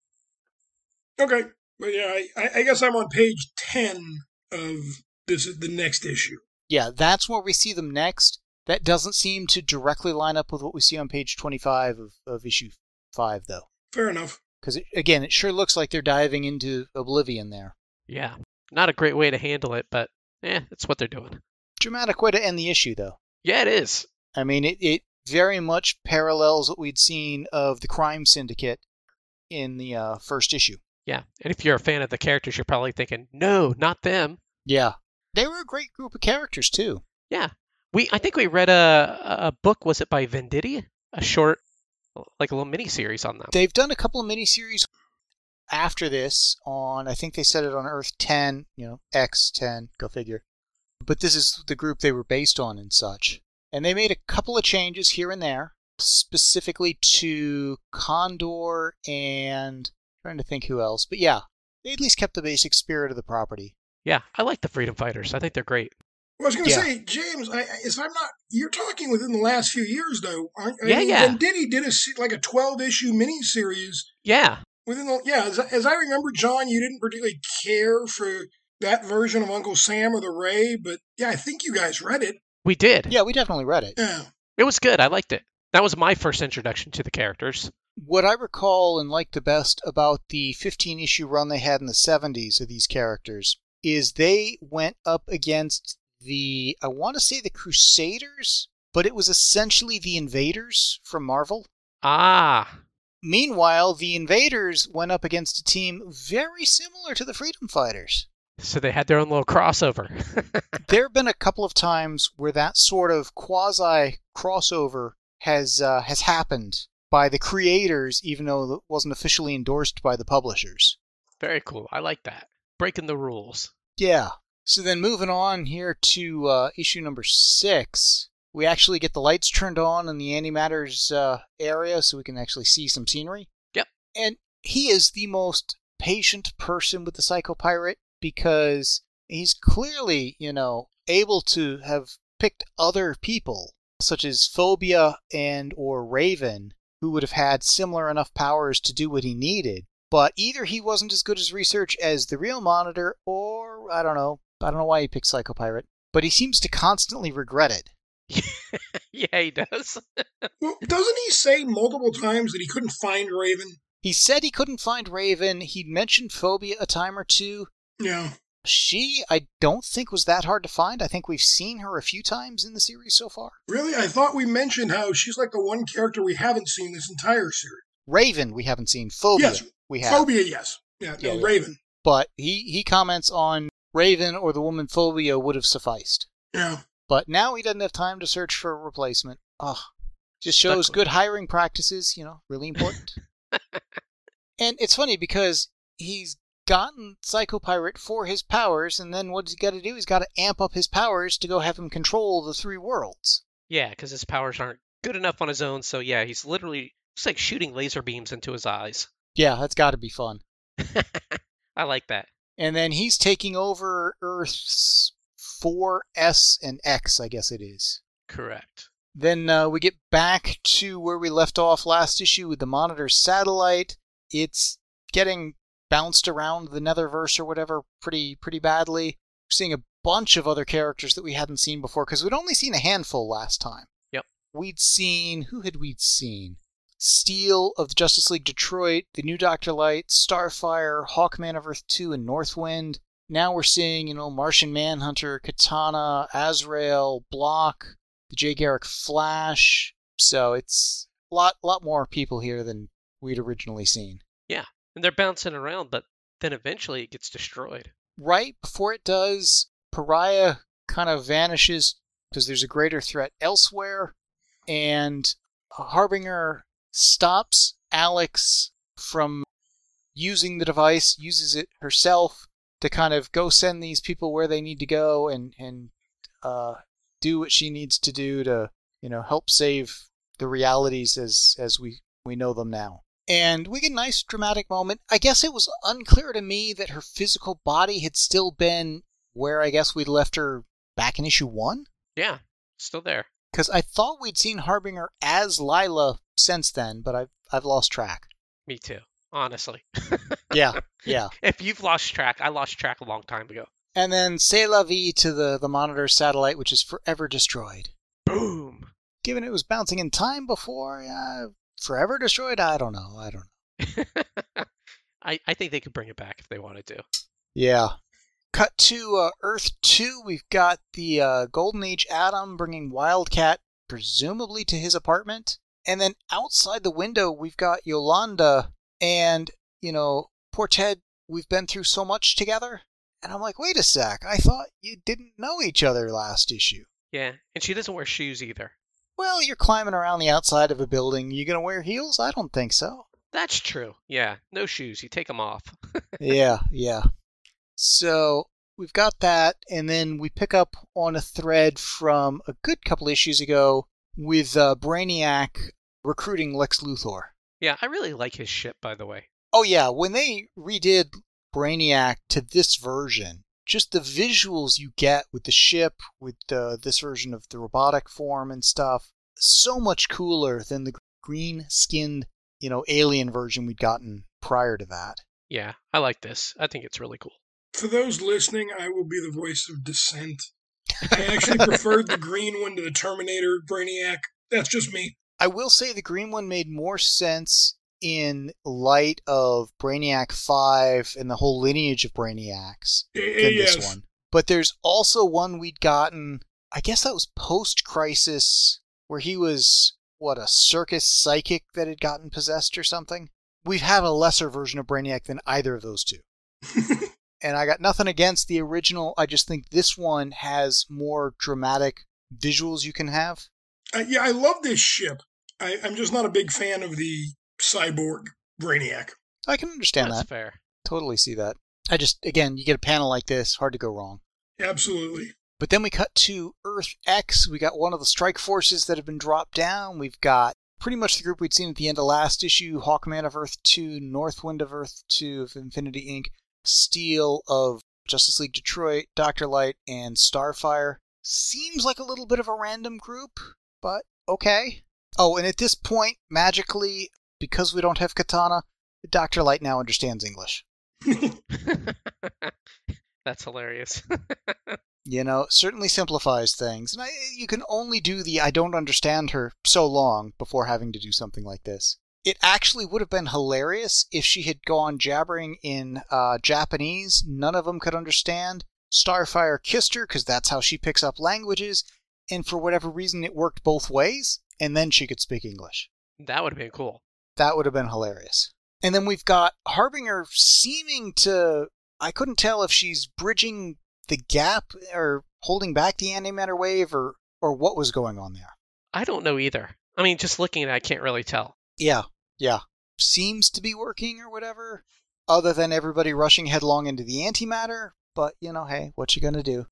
Okay. But yeah, I, I guess I'm on page ten of this the next issue. Yeah, that's where we see them next. That doesn't seem to directly line up with what we see on page twenty-five of, of issue five, though. Fair enough. Because, again, it sure looks like they're diving into oblivion there. Yeah. Not a great way to handle it, but, eh, it's what they're doing. Dramatic way to end the issue, though. Yeah, it is. I mean, it, it very much parallels what we'd seen of the Crime Syndicate in the uh, first issue. Yeah, and if you're a fan of the characters, you're probably thinking, no, not them. Yeah. They were a great group of characters, too. Yeah. We I think we read a a book, was it by Venditti? A short, like a little mini series on them. They've done a couple of miniseries after this on, I think they said it on Earth ten, you know, X ten, go figure. But this is the group they were based on and such. And they made a couple of changes here and there, specifically to Condor and I'm trying to think who else. But yeah, they at least kept the basic spirit of the property. Yeah, I like the Freedom Fighters. I think they're great. I was going to Yeah. say, James, I, if I'm not, you're talking within the last few years, though. Aren't, I Yeah, mean, yeah. Venditti did a se- like a twelve issue miniseries Yeah. within the. Yeah, as, as I remember, John, you didn't particularly care for that version of Uncle Sam or the Ray, but yeah, I think you guys read it. We did. Yeah, we definitely read it. Yeah. It was good. I liked it. That was my first introduction to the characters. What I recall and like the best about the fifteen issue run they had in the seventies of these characters is they went up against the, I want to say the Crusaders, but it was essentially the Invaders from Marvel. Ah. Meanwhile, the Invaders went up against a team very similar to the Freedom Fighters. So they had their own little crossover. There have been a couple of times where that sort of quasi crossover has uh, has happened by the creators, even though it wasn't officially endorsed by the publishers. Very cool. I like that. Breaking the rules. Yeah. So then moving on here to uh, issue number six, we actually get the lights turned on in the antimatter's uh, area so we can actually see some scenery. Yep. And he is the most patient person with the Psycho Pirate because he's clearly, you know, able to have picked other people, such as Phobia and or Raven, who would have had similar enough powers to do what he needed. But either he wasn't as good as research as the real Monitor, or, I don't know, I don't know why he picked Psycho Pirate, but he seems to constantly regret it. Yeah, he does. Well, doesn't he say multiple times that he couldn't find Raven? He said he couldn't find Raven. He'd mentioned Phobia a time or two. Yeah. She, I don't think, was that hard to find. I think we've seen her a few times in the series so far. Really? I thought we mentioned how she's like the one character we haven't seen this entire series. Raven, we haven't seen. Phobia, Yes. we have. Phobia, yes. Yeah, no, Yeah, yeah. Raven. But he, he comments on Raven or the woman Phobia would have sufficed. Yeah. But now he doesn't have time to search for a replacement. Ugh. Just shows Stuck with- good hiring practices, you know, really important. And it's funny because he's gotten Psycho Pirate for his powers, and then what's he got to do? He's got to amp up his powers to go have him control the three worlds. Yeah, because his powers aren't good enough on his own. So yeah, he's literally it's like shooting laser beams into his eyes. Yeah, that's got to be fun. I like that. And then he's taking over Earths four, S, and X, I guess it is. Correct. Then uh, we get back to where we left off last issue with the Monitor satellite. It's getting bounced around the Netherverse or whatever pretty pretty badly. We're seeing a bunch of other characters that we hadn't seen before because we'd only seen a handful last time. Yep. We'd seen, who had we seen? Steel of the Justice League Detroit, the new Doctor Light, Starfire, Hawkman of Earth two, and Northwind. Now we're seeing, you know, Martian Manhunter, Katana, Azrael, Block, the Jay Garrick Flash. So it's a lot, lot more people here than we'd originally seen. Yeah, and they're bouncing around, but then eventually it gets destroyed. Right before it does, Pariah kind of vanishes because there's a greater threat elsewhere, and Harbinger stops Alex from using the device, uses it herself to kind of go send these people where they need to go and and uh, do what she needs to do to, you know, help save the realities as as we we know them now. And we get a nice dramatic moment. I guess it was unclear to me that her physical body had still been where I guess we'd left her back in issue one. Yeah, still there. Because I thought we'd seen Harbinger as Lila since then, but I've I've lost track. Me too, honestly. Yeah, yeah. If you've lost track, I lost track a long time ago. And then C'est la vie to the, the Monitor satellite, which is forever destroyed. Boom. Given it was bouncing in time before, uh, forever destroyed? I don't know. I don't know. I, I think they could bring it back if they wanted to. Yeah. Cut to uh, Earth two. We've got the uh, Golden Age Atom bringing Wildcat, presumably to his apartment. And then outside the window, we've got Yolanda and, you know, poor Ted, we've been through so much together. And I'm like, wait a sec. I thought you didn't know each other last issue. Yeah, and she doesn't wear shoes either. Well, you're climbing around the outside of a building. You going to wear heels? I don't think so. That's true. Yeah, no shoes. You take them off. yeah, yeah. So we've got that, and then we pick up on a thread from a good couple issues ago with uh, Brainiac recruiting Lex Luthor. Yeah, I really like his ship, by the way. Oh, yeah. When they redid Brainiac to this version, just the visuals you get with the ship, with uh, this version of the robotic form and stuff, so much cooler than the green-skinned, you know, alien version we'd gotten prior to that. Yeah, I like this. I think it's really cool. For those listening, I will be the voice of dissent. I actually preferred the green one to the Terminator Brainiac. That's just me. I will say the green one made more sense in light of Brainiac five and the whole lineage of Brainiacs Uh, than yes. this one. But there's also one we'd gotten, I guess that was post-Crisis, where he was, what, a circus psychic that had gotten possessed or something? We've had a lesser version of Brainiac than either of those two. And I got nothing against the original. I just think this one has more dramatic visuals you can have. Uh, yeah, I love this ship. I, I'm just not a big fan of the cyborg Brainiac. I can understand That's that. fair. Totally see that. I just, again, you get a panel like this, hard to go wrong. Absolutely. But then we cut to Earth X. We got one of the strike forces that have been dropped down. We've got pretty much the group we'd seen at the end of last issue. Hawkman of Earth two, Northwind of Earth two of Infinity Incorporated, Steel of Justice League Detroit, Doctor Light, and Starfire. Seems like a little bit of a random group, but okay. Oh, and at this point, magically, because we don't have Katana, Doctor Light now understands English. That's hilarious. You know, certainly simplifies things. And I, you can only do the I don't understand her so long before having to do something like this. It actually would have been hilarious if she had gone jabbering in uh, Japanese. None of them could understand. Starfire kissed her because that's how she picks up languages. And for whatever reason, it worked both ways. And then she could speak English. That would have been cool. That would have been hilarious. And then we've got Harbinger seeming to... I couldn't tell if she's bridging the gap or holding back the antimatter wave or, or what was going on there. I don't know either. I mean, just looking at it, I can't really tell. Yeah, yeah. Seems to be working or whatever, other than everybody rushing headlong into the antimatter. But, you know, hey, what you gonna do?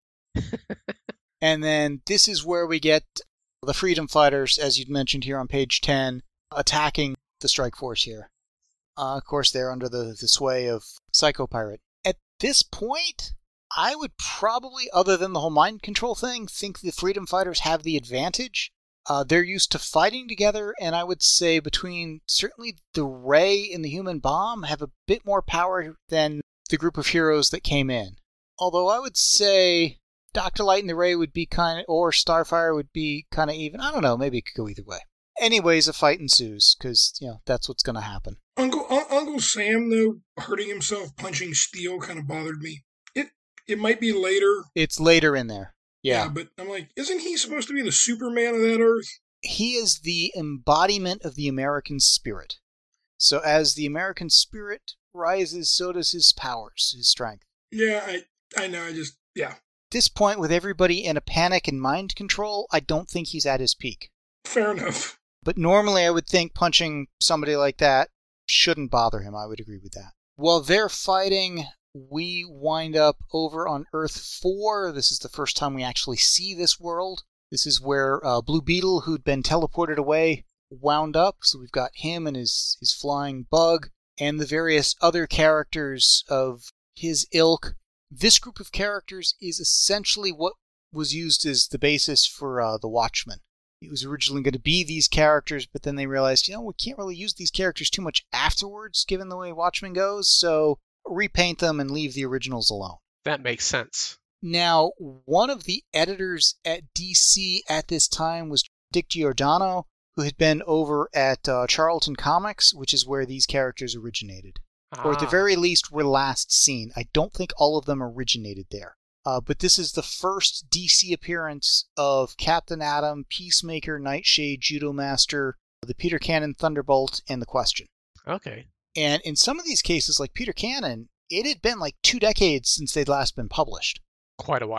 And then this is where we get the Freedom Fighters, as you'd mentioned here on page ten, attacking the Strike Force here. Uh, of course, they're under the, the sway of Psycho Pirate. At this point, I would probably, other than the whole mind control thing, think the Freedom Fighters have the advantage. Uh, they're used to fighting together, and I would say between certainly the Ray and the Human Bomb have a bit more power than the group of heroes that came in. Although I would say Doctor Light and the Ray would be kind of, or Starfire would be kind of even. I don't know, maybe it could go either way. Anyways, a fight ensues, because, you know, that's what's going to happen. Uncle Un- Uncle Sam, though, hurting himself punching Steel kind of bothered me. It it might be later. It's later in there. Yeah. Yeah, but I'm like, isn't he supposed to be the Superman of that Earth? He is the embodiment of the American spirit. So as the American spirit rises, so does his powers, his strength. Yeah, I I know, I just, yeah. At this point, with everybody in a panic and mind control, I don't think he's at his peak. Fair enough. But normally I would think punching somebody like that shouldn't bother him. I would agree with that. While they're fighting, we wind up over on Earth four. This is the first time we actually see this world. This is where uh, Blue Beetle, who'd been teleported away, wound up. So we've got him and his, his flying bug and the various other characters of his ilk. This group of characters is essentially what was used as the basis for uh, the Watchmen. It was originally going to be these characters, but then they realized, you know, we can't really use these characters too much afterwards, given the way Watchmen goes, so repaint them and leave the originals alone. That makes sense. Now, one of the editors at D C at this time was Dick Giordano, who had been over at uh, Charlton Comics, which is where these characters originated. Ah. Or at the very least were last seen. I don't think all of them originated there. Uh, but this is the first D C appearance of Captain Atom, Peacemaker, Nightshade, Judo Master, the Peter Cannon Thunderbolt, and the Question. Okay. And in some of these cases, like Peter Cannon, it had been like two decades since they'd last been published. Quite a while.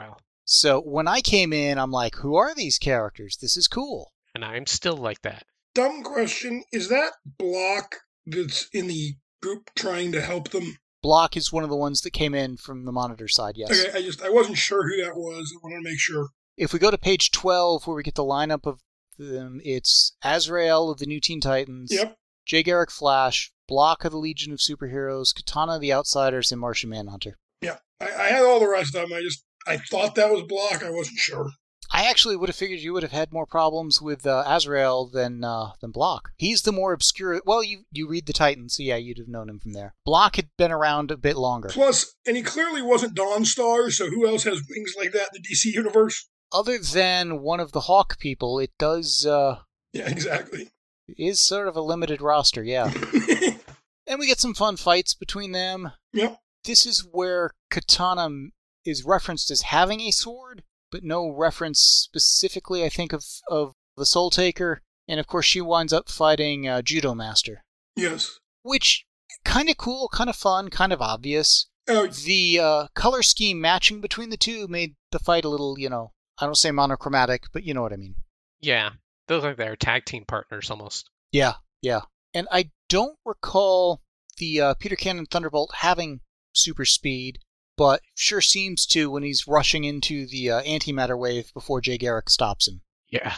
So when I came in, I'm like, who are these characters? This is cool. And I'm still like that. Dumb question. Is that Block that's in the group trying to help them? Block is one of the ones that came in from the Monitor side, yes. Okay, I just I wasn't sure who that was. I wanted to make sure. If we go to page twelve, where we get the lineup of them, it's Azrael of the New Teen Titans, Yep. Jay Garrick Flash, Block of the Legion of Superheroes, Katana of the Outsiders, and Martian Manhunter. Yeah. I, I had all the rest of them. I just I thought that was Block. I wasn't sure. I actually would have figured you would have had more problems with uh, Azrael than uh, than Block. He's the more obscure. Well, you you read the Titans, so yeah, you'd have known him from there. Block had been around a bit longer. Plus, and he clearly wasn't Dawnstar, so who else has wings like that in the D C universe? Other than one of the Hawk people, it does uh, Yeah, exactly. is sort of a limited roster, yeah. And we get some fun fights between them. Yep. This is where Katana is referenced as having a sword, but no reference specifically, I think, of, of the Soul Taker. And of course, she winds up fighting uh, Judo Master. Yes. Which, kind of cool, kind of fun, kind of obvious. Oh, The uh, color scheme matching between the two made the fight a little, you know, I don't say monochromatic, but you know what I mean. Yeah, they look like they're tag team partners almost. Yeah, yeah. And I don't recall the uh, Peter Cannon Thunderbolt having super speed, but sure seems to when he's rushing into the uh, antimatter wave before Jay Garrick stops him. Yeah.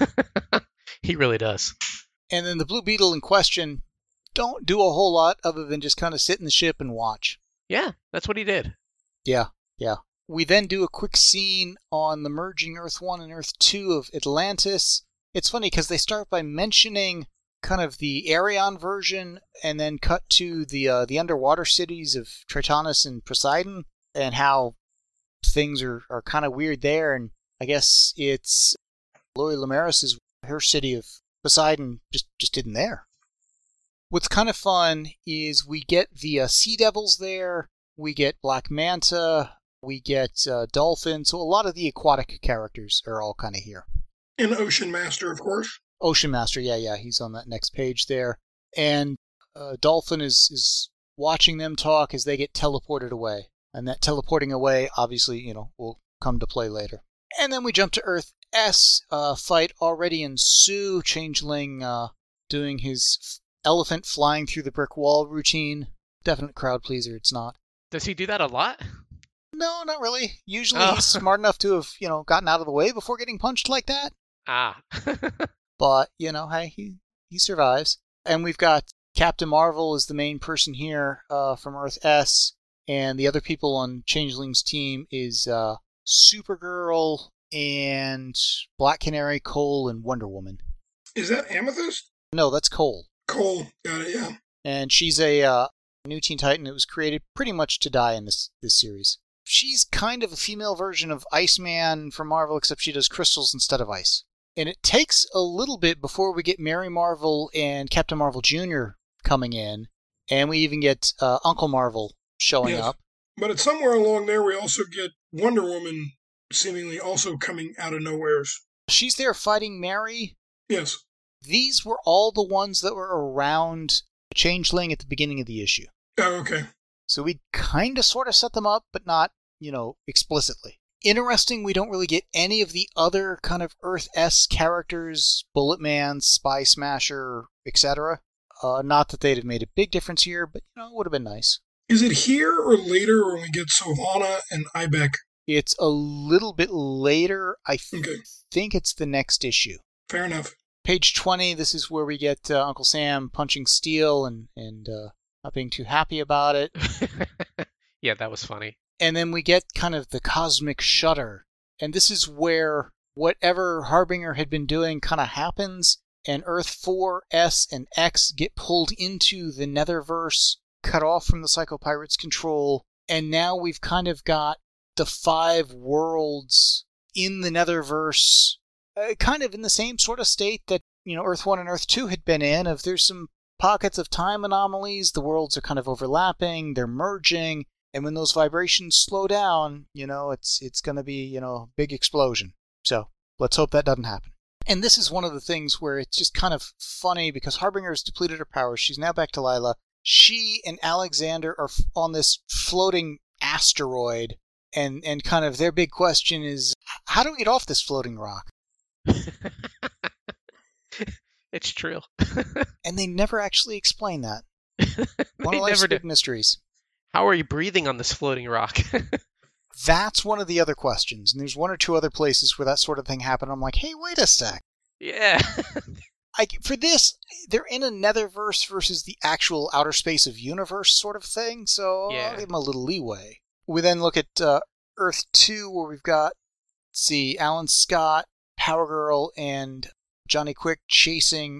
He really does. And then the Blue Beetle in question don't do a whole lot other than just kind of sit in the ship and watch. Yeah, that's what he did. Yeah, yeah. We then do a quick scene on the merging Earth one and Earth two of Atlantis. It's funny because they start by mentioning kind of the Arion version and then cut to the uh, the underwater cities of Tritonus and Poseidon and how things are, are kind of weird there. And I guess it's Lori Lemaris's her city of Poseidon just, just isn't there. What's kind of fun is we get the uh, Sea Devils there, we get Black Manta, we get uh, Dolphin, so a lot of the aquatic characters are all kind of here. and Ocean Master, of course. Ocean Master, yeah, yeah, he's on that next page there. And uh, Dolphin is, is watching them talk as they get teleported away. And that teleporting away, obviously, you know, will come to play later. And then we jump to Earth S, uh, fight already ensue, Changeling uh, doing his f- elephant flying through the brick wall routine. Definite crowd pleaser, it's not. Does he do that a lot? No, not really. Usually Oh. he's smart enough to have, you know, gotten out of the way before getting punched like that. Ah. But, you know, hey, he, he survives. And we've got Captain Marvel is the main person here uh, from Earth S. And the other people on Changeling's team is uh, Supergirl and Black Canary, Cole, and Wonder Woman. Is that Amethyst? No, that's Cole. Cole. Got it, yeah. And she's a uh, new Teen Titan that was created pretty much to die in this, this series. She's kind of a female version of Iceman from Marvel, except she does crystals instead of ice. And it takes a little bit before we get Mary Marvel and Captain Marvel Junior coming in. And we even get uh, Uncle Marvel showing Yes. up. But it's somewhere along there we also get Wonder Woman seemingly also coming out of nowheres. She's there fighting Mary. Yes. These were all the ones that were around Changeling at the beginning of the issue. Oh, okay. So we kind of sort of set them up, but not, you know, explicitly. Interesting, we don't really get any of the other kind of Earth-esque characters, Bullet Man, Spy Smasher, et cetera. Uh, not that they'd have made a big difference here, but, you know, it would have been nice. Is it here or later when we get Sohana and Ibeck? It's a little bit later. I th- Okay. think it's the next issue. Fair enough. Page twenty, this is where we get uh, Uncle Sam punching Steel and, and uh, not being too happy about it. Yeah, that was funny. And then we get kind of the cosmic shudder. And this is where whatever Harbinger had been doing kind of happens, and Earth four, S, and X get pulled into the Netherverse, cut off from the Psycho Pirates' control, and now we've kind of got the five worlds in the Netherverse, uh, kind of in the same sort of state that, you know, Earth one and Earth two had been in, of there's some pockets of time anomalies, the worlds are kind of overlapping, they're merging, and when those vibrations slow down, you know, it's it's going to be, you know, a big explosion. So let's hope that doesn't happen. And this is one of the things where it's just kind of funny because Harbinger has depleted her powers. She's now back to Lila. She and Alexander are f- on this floating asteroid, And and kind of their big question is, how do we get off this floating rock? It's true. And they never actually explain that. One of life's never big do. mysteries. How are you breathing on this floating rock? That's one of the other questions. And there's one or two other places where that sort of thing happened. I'm like, hey, wait a sec. Yeah. I, for this, they're in a netherverse versus the actual outer space of universe sort of thing, so Yeah. I'll give them a little leeway. We then look at uh, Earth two, where we've got, let's see, Alan Scott, Power Girl, and Johnny Quick chasing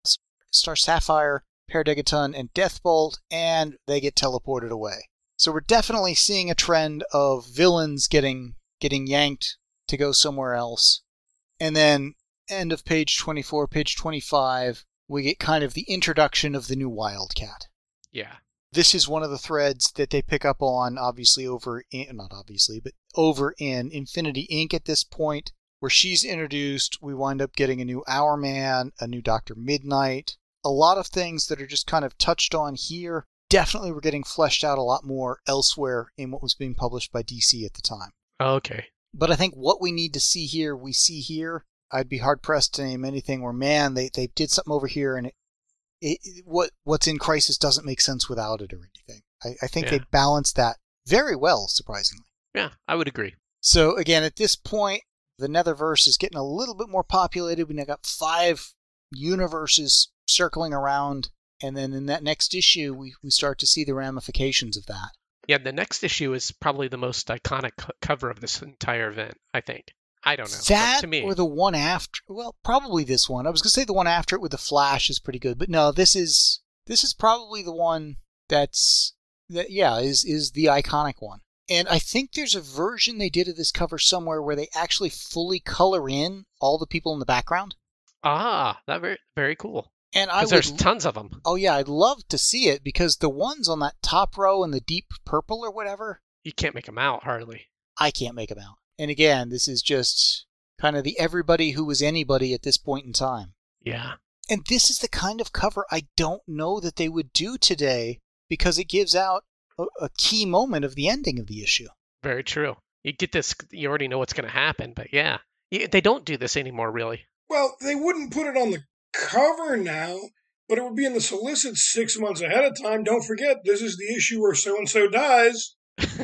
Star Sapphire, Paradegaton, and Deathbolt, and they get teleported away. So we're definitely seeing a trend of villains getting getting yanked to go somewhere else. And then, end of page twenty-four, page twenty-five, we get kind of the introduction of the new Wildcat. Yeah. This is one of the threads that they pick up on, obviously, over in, not obviously, but over in Infinity Incorporated at this point, where she's introduced. We wind up getting a new Hourman, a new Doctor Midnight, a lot of things that are just kind of touched on here. Definitely were getting fleshed out a lot more elsewhere in what was being published by D C at the time. Okay. But I think what we need to see here, we see here. I'd be hard-pressed to name anything where, man, they, they did something over here, and it, it, what what's in Crisis doesn't make sense without it or anything. I, I think Yeah. they balanced that very well, surprisingly. Yeah, I would agree. So, again, at this point, the Netherverse is getting a little bit more populated. We now got five universes circling around, and then in that next issue, we, we start to see the ramifications of that. Yeah, the next issue is probably the most iconic co- cover of this entire event, I think. I don't know. but That to me, or the one after, well, probably this one. I was going to say the one after it with the Flash is pretty good, but no, this is this is probably the one that's, that yeah, is is the iconic one. And I think there's a version they did of this cover somewhere where they actually fully color in all the people in the background. ah, that very very cool. And I Because would, there's tons of them. oh yeah, I'd love to see it, because the ones on that top row in the deep purple or whatever, You can't make them out hardly. I can't make them out. And again, this is just kind of the everybody who was anybody at this point in time. Yeah. And this is the kind of cover I don't know that they would do today, because it gives out a, a key moment of the ending of the issue. Very true. You get this, you already know what's going to happen, but yeah. You, they don't do this anymore, really. Well, they wouldn't put it on the cover now, but it would be in the solicit six months ahead of time. Don't forget, this is the issue where so-and-so dies.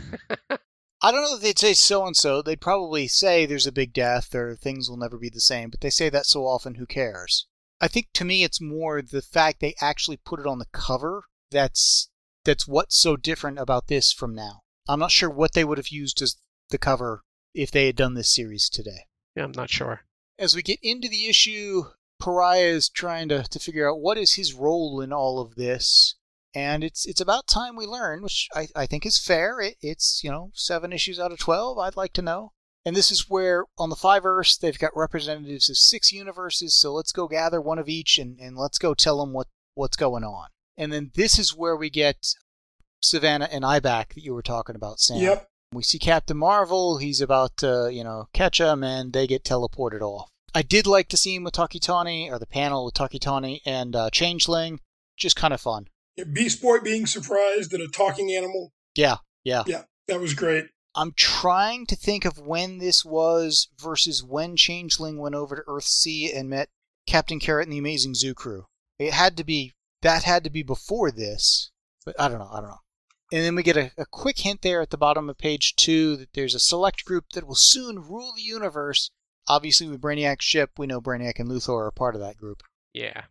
I don't know that they'd say so-and-so. They'd probably say there's a big death or things will never be the same, but they say that so often, who cares? I think to me it's more the fact they actually put it on the cover that's that's what's so different about this from now. I'm not sure what they would have used as the cover if they had done this series today. Yeah, I'm not sure. As we get into the issue, Pariah is trying to, to figure out what is his role in all of this. And it's it's about time we learn, which I, I think is fair. It, it's, you know, seven issues out of twelve, I'd like to know. And this is where, on the five Earths, they've got representatives of six universes, so let's go gather one of each and, and let's go tell them what, what's going on. And then this is where we get Savannah and Iback that you were talking about, Sam. Yep. We see Captain Marvel, he's about to, you know, catch them, and they get teleported off. I did like to see him with Takitani, or the panel with Takitani and uh, Changeling. Just kind of fun. Beast Boy being surprised at a talking animal. Yeah, yeah. Yeah, that was great. I'm trying to think of when this was versus when Changeling went over to Earthsea and met Captain Carrot and the Amazing Zoo Crew. It had to be, that had to be before this, but I don't know, I don't know. And then we get a, a quick hint there at the bottom of page two that there's a select group that will soon rule the universe. Obviously, with Brainiac's ship, we know Brainiac and Luthor are part of that group. Yeah.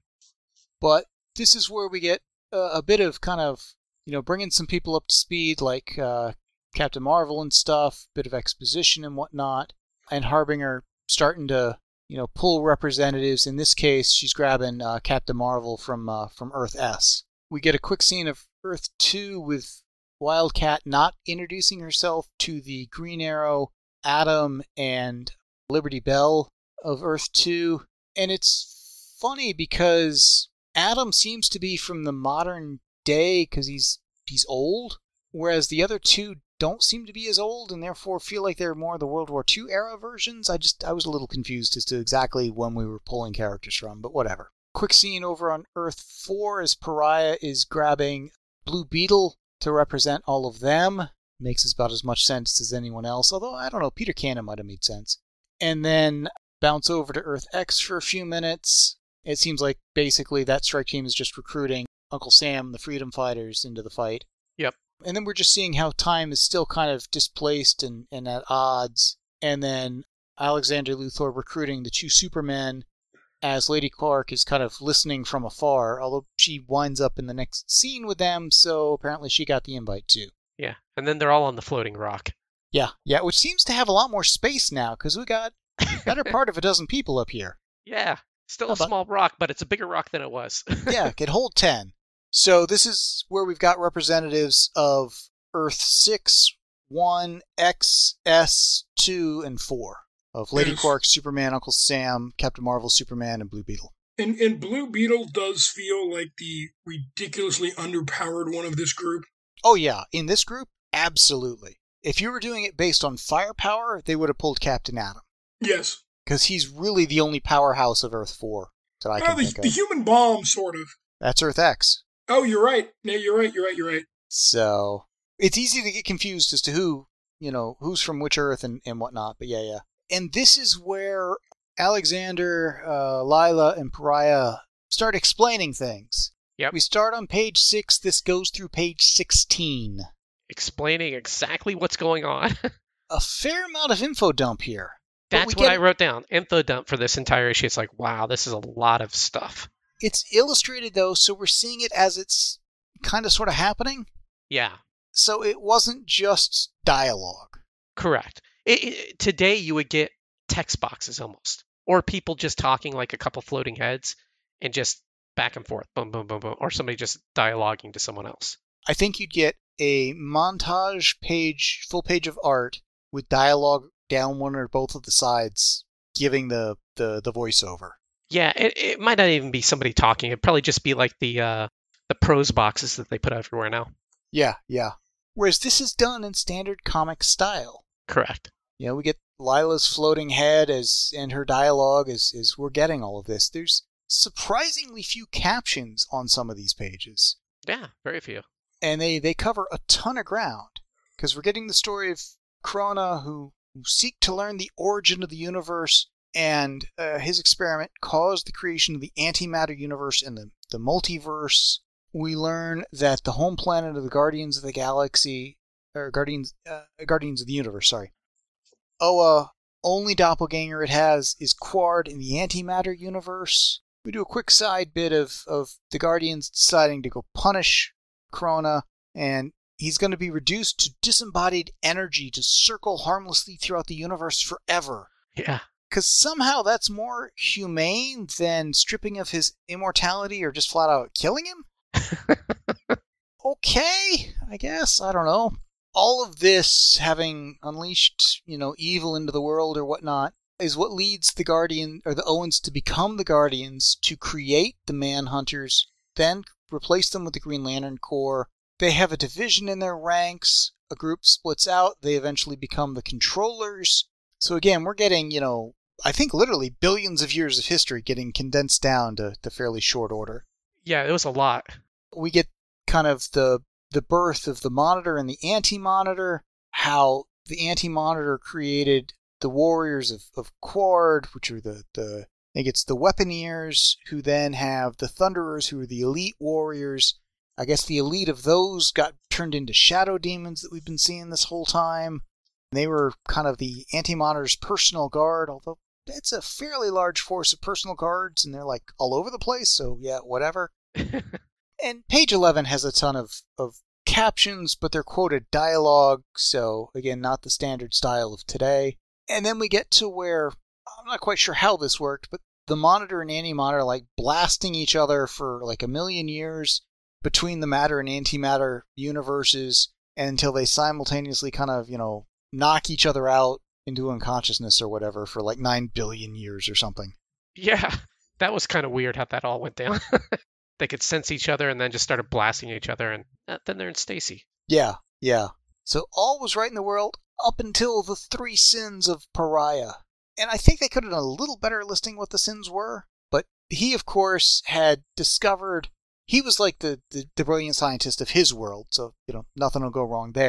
But this is where we get a, a bit of kind of, you know, bringing some people up to speed, like uh, Captain Marvel and stuff, bit of exposition and whatnot, and Harbinger starting to, you know, pull representatives. In this case, she's grabbing uh, Captain Marvel from uh, from Earth S. We get a quick scene of Earth two with Wildcat not introducing herself to the Green Arrow, Atom, and Liberty Bell of Earth two. And it's funny because Atom seems to be from the modern day because he's he's old, whereas the other two don't seem to be as old and therefore feel like they're more the World War Two era versions. I just I was a little confused as to exactly when we were pulling characters from, but whatever. Quick scene over on Earth four as Pariah is grabbing Blue Beetle to represent all of them. makes about as much sense as anyone else, although I don't know, Peter Cannon might have made sense. And then bounce over to Earth X for a few minutes. It seems like basically that strike team is just recruiting Uncle Sam and the Freedom Fighters into the fight. Yep. And then we're just seeing how time is still kind of displaced and, and at odds. And then Alexander Luthor recruiting the two Supermen as Lady Clark is kind of listening from afar, although she winds up in the next scene with them, so apparently she got the invite too. Yeah, and then they're all on the floating rock. Yeah, yeah, which seems to have a lot more space now, because we got a better part of a dozen people up here. Yeah, still How a about- small rock, but it's a bigger rock than it was. Yeah, it could hold ten. So this is where we've got representatives of Earth six, one, X, S, two, and four. Of Lady Yes. Quark, Superman, Uncle Sam, Captain Marvel, Superman, and Blue Beetle. And, and Blue Beetle does feel like the ridiculously underpowered one of this group. Oh yeah, in this group, absolutely. If you were doing it based on firepower, they would have pulled Captain Atom. Yes. Because he's really the only powerhouse of Earth four that I Oh, can the, think the of. human bomb, sort of. That's Earth X. Oh, you're right. No, you're right, you're right, you're right. So, it's easy to get confused as to who, you know, who's from which Earth and, and whatnot, but yeah, yeah. And this is where Alexander, uh, Lila, and Pariah start explaining things. Yep. We start on page six, this goes through page sixteen. Explaining exactly what's going on. A fair amount of info dump here. But That's we what get- I wrote down. Info dump for this entire issue. It's like, wow, this is a lot of stuff. It's illustrated, though, so we're seeing it as it's kind of sort of happening. Yeah, So it wasn't just dialogue. correct. It, it, today you would get text boxes almost, or people just talking like a couple floating heads and just back and forth, boom, boom, boom, boom, or somebody just dialoguing to someone else. I think you'd get a montage page, full page of art with dialogue down one or both of the sides, giving the, the, the voiceover. Yeah, it, it might not even be somebody talking. It'd probably just be like the uh, the prose boxes that they put everywhere now. Yeah, yeah. Whereas this is done in standard comic style. Correct. You know, we get Lila's floating head as and her dialogue as, as we're getting all of this. There's surprisingly few captions on some of these pages. Yeah, very few. And they, they cover a ton of ground. Because we're getting the story of Krona, who, who seek to learn the origin of the universe, and uh, his experiment caused the creation of the antimatter universe and the, the multiverse. We learn that the home planet of the Guardians of the Galaxy, or Guardians, uh, Guardians of the Universe, sorry. Oa, only doppelganger it has is Quard in the antimatter universe. We do a quick side bit of, of the Guardians deciding to go punish Krona, and he's going to be reduced to disembodied energy to circle harmlessly throughout the universe forever. Yeah. Because somehow that's more humane than stripping of his immortality or just flat out killing him? Okay, I guess. I don't know. All of this, having unleashed, you know, evil into the world or whatnot, is what leads the Guardian, or the Owens, to become the Guardians, to create the Manhunters, then replace them with the Green Lantern Corps. They have a division in their ranks. A group splits out. They eventually become the Controllers. So again, we're getting, you know, I think literally billions of years of history getting condensed down to, to fairly short order. Yeah, it was a lot. We get kind of the the birth of the Monitor and the Anti-Monitor, how the Anti-Monitor created the Warriors of, of Quard, which are the, the, I think it's the Weaponeers, who then have the Thunderers, who are the Elite Warriors. I guess the elite of those got turned into Shadow Demons that we've been seeing this whole time. They were kind of the Anti-Monitor's personal guard, although it's a fairly large force of personal guards, and they're like all over the place, so yeah, whatever. And page eleven has a ton of, of captions, but they're quoted dialogue, so again, not the standard style of today. And then we get to where, I'm not quite sure how this worked, but the Monitor and Anti-Monitor are like blasting each other for like a million years between the matter and antimatter universes, and until they simultaneously kind of, you know, knock each other out into unconsciousness or whatever for like nine billion years or something. Yeah, that was kind of weird how that all went down. They could sense each other and then just started blasting each other, and uh, then they're in Stacy. Yeah, yeah. So all was right in the world up until the three sins of Pariah. And I think they could have done a little better listing what the sins were, but he, of course, had discovered, he was like the, the, the brilliant scientist of his world, so, you know, nothing will go wrong there.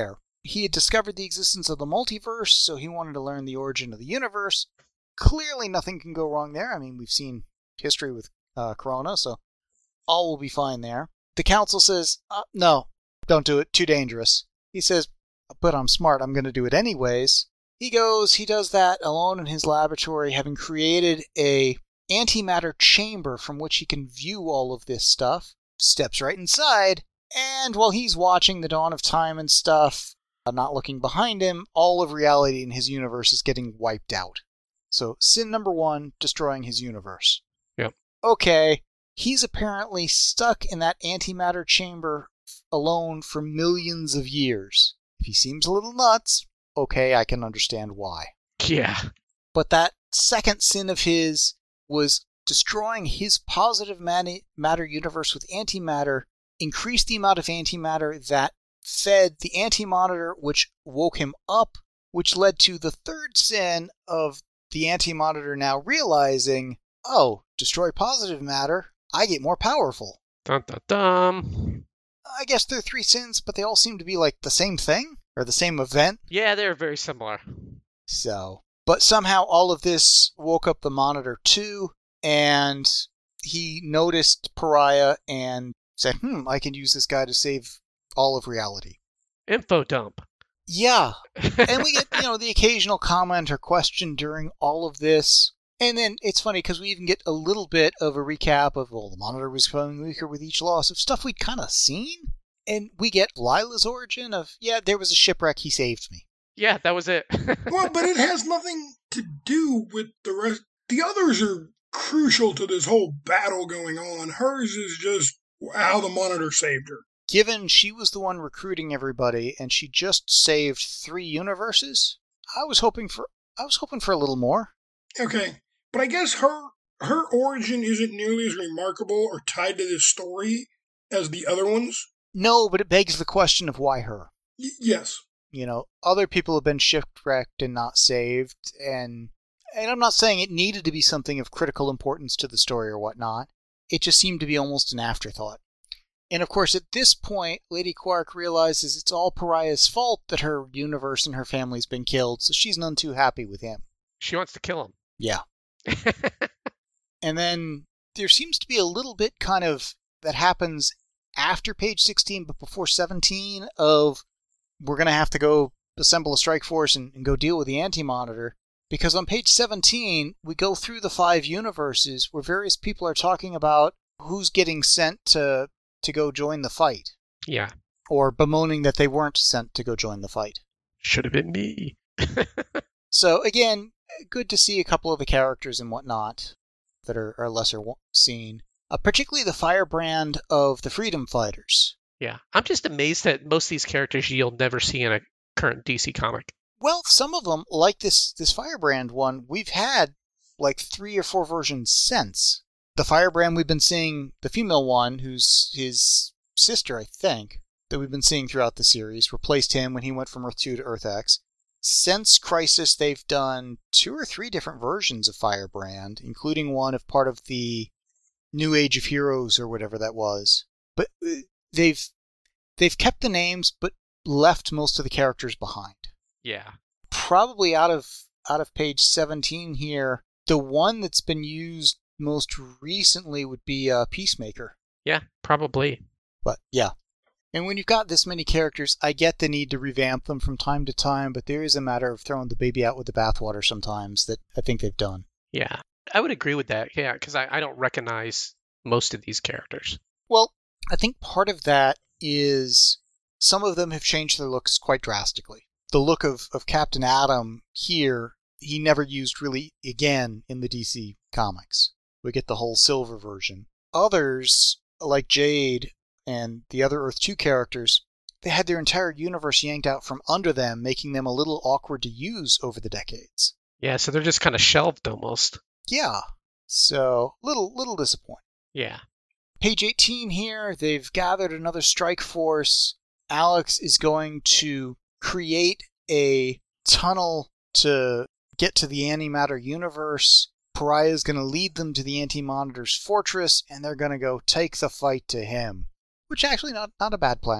he had discovered the existence of the multiverse, so he wanted to learn the origin of the universe. Clearly nothing can go wrong there. I mean, we've seen history with uh, Corona, so all will be fine there. The council says, uh, no, don't do it, too dangerous. He says, but I'm smart, I'm going to do it anyways. He goes, he does that alone in his laboratory, having created a antimatter chamber from which he can view all of this stuff. Steps right inside, and while he's watching the dawn of time and stuff, uh, not looking behind him, all of reality in his universe is getting wiped out. So, sin number one, destroying his universe. Yep. Okay, he's apparently stuck in that antimatter chamber alone for millions of years. If he seems a little nuts, okay, I can understand why. Yeah. But that second sin of his was destroying his positive matter universe with antimatter, increased the amount of antimatter that fed the anti-monitor, which woke him up, which led to the third sin of the anti-monitor now realizing, oh, destroy positive matter, I get more powerful. Dun dun dun. I guess they're three sins, but they all seem to be like the same thing, or the same event. Yeah, they're very similar. So, but somehow all of this woke up the monitor too, and he noticed Pariah and said, hmm, I can use this guy to save all of reality. Info dump. Yeah. And we get, you know, the occasional comment or question during all of this. And then it's funny because we even get a little bit of a recap of, well, the monitor was becoming weaker with each loss of stuff we'd kind of seen. And we get Lila's origin of, yeah, there was a shipwreck, he saved me. Yeah, that was it. Well, but it has nothing to do with the rest. The others are crucial to this whole battle going on. Hers is just how the monitor saved her. Given she was the one recruiting everybody and she just saved three universes, I was hoping for I was hoping for a little more. Okay, but I guess her her origin isn't nearly as remarkable or tied to this story as the other ones. No, but it begs the question of why her. Y- yes. You know, other people have been shipwrecked and not saved, and and I'm not saying it needed to be something of critical importance to the story or whatnot. It just seemed to be almost an afterthought. And of course, at this point, Lady Quark realizes it's all Pariah's fault that her universe and her family's been killed, so she's none too happy with him. She wants to kill him. Yeah. And then there seems to be a little bit kind of that happens after page sixteen, but before seventeen, of we're going to have to go assemble a strike force and, and go deal with the anti-monitor. Because on page seventeen, we go through the five universes where various people are talking about who's getting sent to to go join the fight. Yeah. Or bemoaning that they weren't sent to go join the fight. Should have been me. So again, good to see a couple of the characters and whatnot that are, are lesser seen. Uh, particularly the firebrand of the Freedom Fighters. Yeah. I'm just amazed that most of these characters you'll never see in a current D C comic. Well, some of them, like this, this firebrand one, we've had like three or four versions since. The firebrand we've been seeing, the female one, who's his sister, I think, that we've been seeing throughout the series, replaced him when he went from Earth two to Earth X. Since Crisis, they've done two or three different versions of Firebrand, including one of part of the New Age of Heroes or whatever that was. But they've they've kept the names, but left most of the characters behind. Yeah. Probably out of out of page seventeen here, the one that's been used most recently would be uh, Peacemaker. Yeah, probably. But yeah. And when you've got this many characters, I get the need to revamp them from time to time, but there is a matter of throwing the baby out with the bathwater sometimes that I think they've done. Yeah, I would agree with that. Yeah, because I, I don't recognize most of these characters. Well, I think part of that is some of them have changed their looks quite drastically. The look of, of Captain Atom here, he never used really again in the D C comics. We get the whole silver version. Others, like Jade and the other Earth two characters, they had their entire universe yanked out from under them, making them a little awkward to use over the decades. Yeah, so they're just kind of shelved almost. Yeah. So, little little disappointing. Yeah. Page eighteen here, they've gathered another strike force. Alex is going to create a tunnel to get to the antimatter universe. Pariah is going to lead them to the Anti-Monitor's fortress, and they're going to go take the fight to him. Which actually not not a bad plan.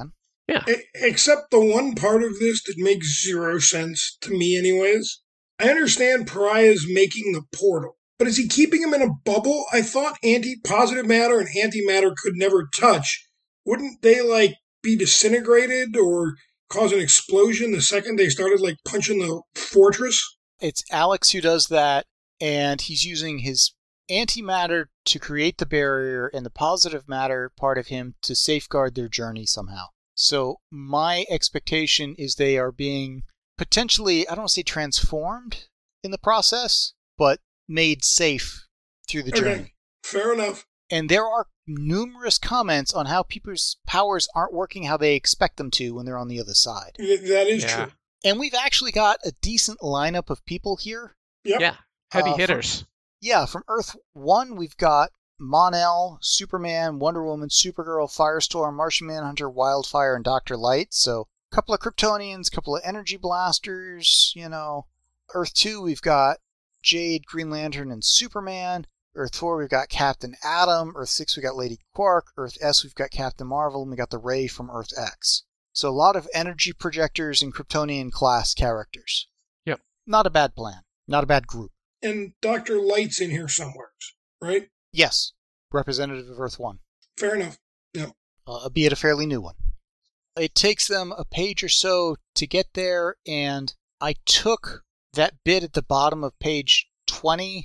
Yeah. E- except the one part of this that makes zero sense, to me anyways. I understand Pariah's making the portal, but is he keeping him in a bubble? I thought anti-positive matter and antimatter could never touch. Wouldn't they, like, be disintegrated or cause an explosion the second they started, like, punching the fortress? It's Alex who does that, and he's using his antimatter to create the barrier and the positive matter part of him to safeguard their journey somehow. So my expectation is they are being potentially, I don't want to say transformed in the process, but made safe through the Okay, journey. fair enough. And there are numerous comments on how people's powers aren't working how they expect them to when they're on the other side. Y- That is Yeah. true. And we've actually got a decent lineup of people here. Yep. Yeah. Heavy Uh, from- hitters. Yeah, from Earth one, we've got Mon-El, Superman, Wonder Woman, Supergirl, Firestorm, Martian Manhunter, Wildfire, and Doctor Light. So a couple of Kryptonians, a couple of energy blasters, you know. Earth two, we've got Jade, Green Lantern, and Superman. Earth four, we've got Captain Atom. Earth six, we've got Lady Quark. Earth S, we've got Captain Marvel, and we got the Ray from Earth X. So a lot of energy projectors and Kryptonian class characters. Yep. Not a bad plan. Not a bad group. And Doctor Light's in here somewhere, right? Yes, representative of Earth one, Fair enough. uh, albeit a fairly new one. It takes them a page or so to get there, and I took that bit at the bottom of page twenty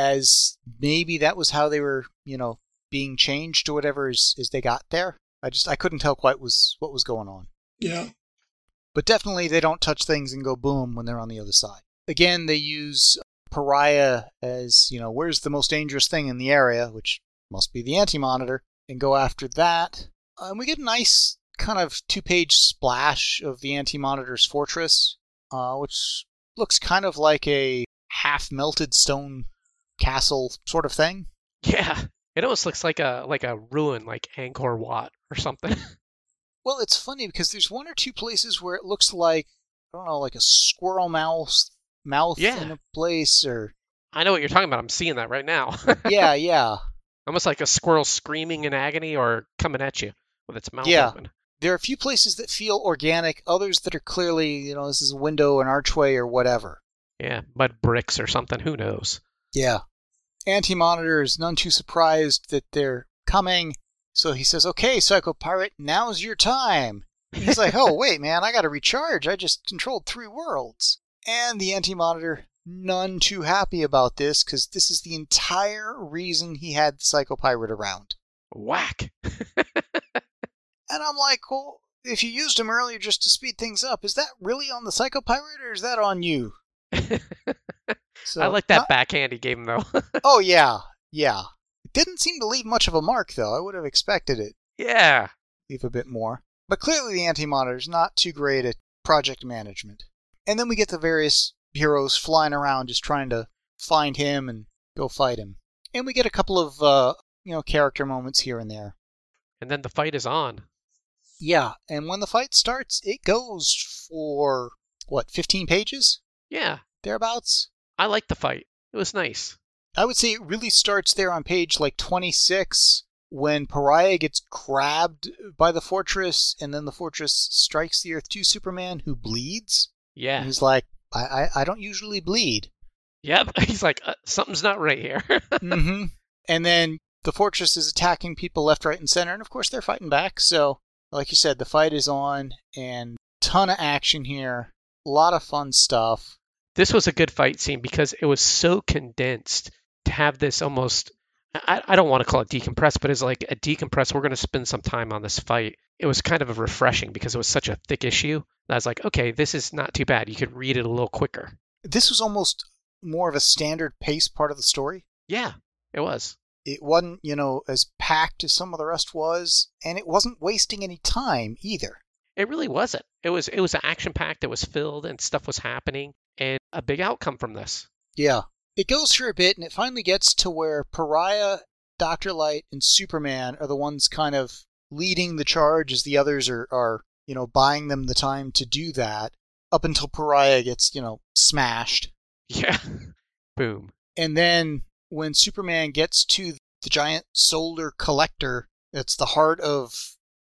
as maybe that was how they were, you know, being changed or whatever as, as they got there. I just I couldn't tell quite was what was going on. Yeah. But definitely they don't touch things and go boom when they're on the other side. Again, they use Pariah as, you know, where's the most dangerous thing in the area, which must be the Anti-Monitor, and go after that. And um, we get a nice kind of two-page splash of the Anti-Monitor's fortress, uh, which looks kind of like a half-melted stone castle sort of thing. Yeah. It almost looks like a like a ruin, like Angkor Wat or something. Well, it's funny because there's one or two places where it looks like, I don't know, like a squirrel mouth mouth Yeah. in a place, or I know what you're talking about. I'm seeing that right now. yeah, yeah. Almost like a squirrel screaming in agony or coming at you with its mouth Yeah. open. There are a few places that feel organic, others that are clearly, you know, this is a window, an archway, or whatever. Yeah, mud bricks or something. Who knows? Yeah. Anti-Monitor is none too surprised that they're coming, so he says, okay, Psycho Pirate, now's your time. And he's like, oh, wait, man, I gotta recharge. I just controlled three worlds. And the Anti-Monitor, none too happy about this, because this is the entire reason he had the Psycho Pirate around. Whack. And I'm like, well, if you used him earlier just to speed things up, is that really on the Psycho Pirate, or is that on you? So, I like that not- backhand he gave him, though. Oh, yeah, yeah. It didn't seem to leave much of a mark, though. I would have expected it Yeah. leave a bit more. But clearly the Anti-Monitor's not too great at project management. And then we get the various heroes flying around just trying to find him and go fight him. And we get a couple of, uh, you know, character moments here and there. And then the fight is on. Yeah, and when the fight starts, it goes for, what, fifteen pages? Yeah. Thereabouts? I liked the fight. It was nice. I would say it really starts there on page like twenty-six when Pariah gets grabbed by the fortress and then the fortress strikes the Earth two Superman who bleeds. Yeah. And he's like, I, I, I don't usually bleed. Yep. He's like, uh, something's not right here. mm-hmm. And then the fortress is attacking people left, right, and center. And of course they're fighting back. So, like you said, the fight is on and ton of action here. A lot of fun stuff. This was a good fight scene because it was so condensed to have this almost, I, I don't want to call it decompressed, but it's like a decompress. We're going to spend some time on this fight. It was kind of refreshing because it was such a thick issue. I was like, okay, this is not too bad. You could read it a little quicker. This was almost more of a standard pace part of the story. Yeah, it was. It wasn't, you know, as packed as some of the rest was, and it wasn't wasting any time either. It really wasn't. It was it was action packed. It was filled and stuff was happening and a big outcome from this. Yeah. It goes for a bit, and it finally gets to where Pariah, Doctor Light, and Superman are the ones kind of leading the charge as the others are, are, you know, buying them the time to do that, up until Pariah gets, you know, smashed. Yeah. Boom. And then when Superman gets to the giant solar collector, that's the heart of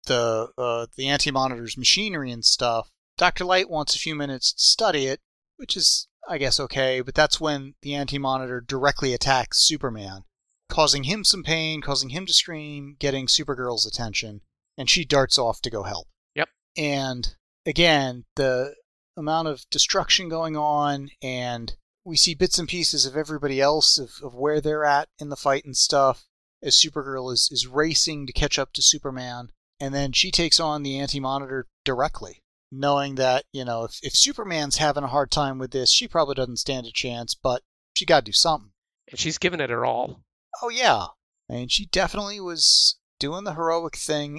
the uh, the Anti-Monitor's machinery and stuff. Doctor Light wants a few minutes to study it, which is, I guess, okay, but that's when the Anti-Monitor directly attacks Superman, causing him some pain, causing him to scream, getting Supergirl's attention, and she darts off to go help. Yep. And again, the amount of destruction going on, and we see bits and pieces of everybody else, of, of where they're at in the fight and stuff, as Supergirl is, is racing to catch up to Superman, and then she takes on the Anti-Monitor directly, knowing that, you know, if, if Superman's having a hard time with this, she probably doesn't stand a chance, but she got to do something. And she's given it her all. Oh, yeah. And she definitely was doing the heroic thing,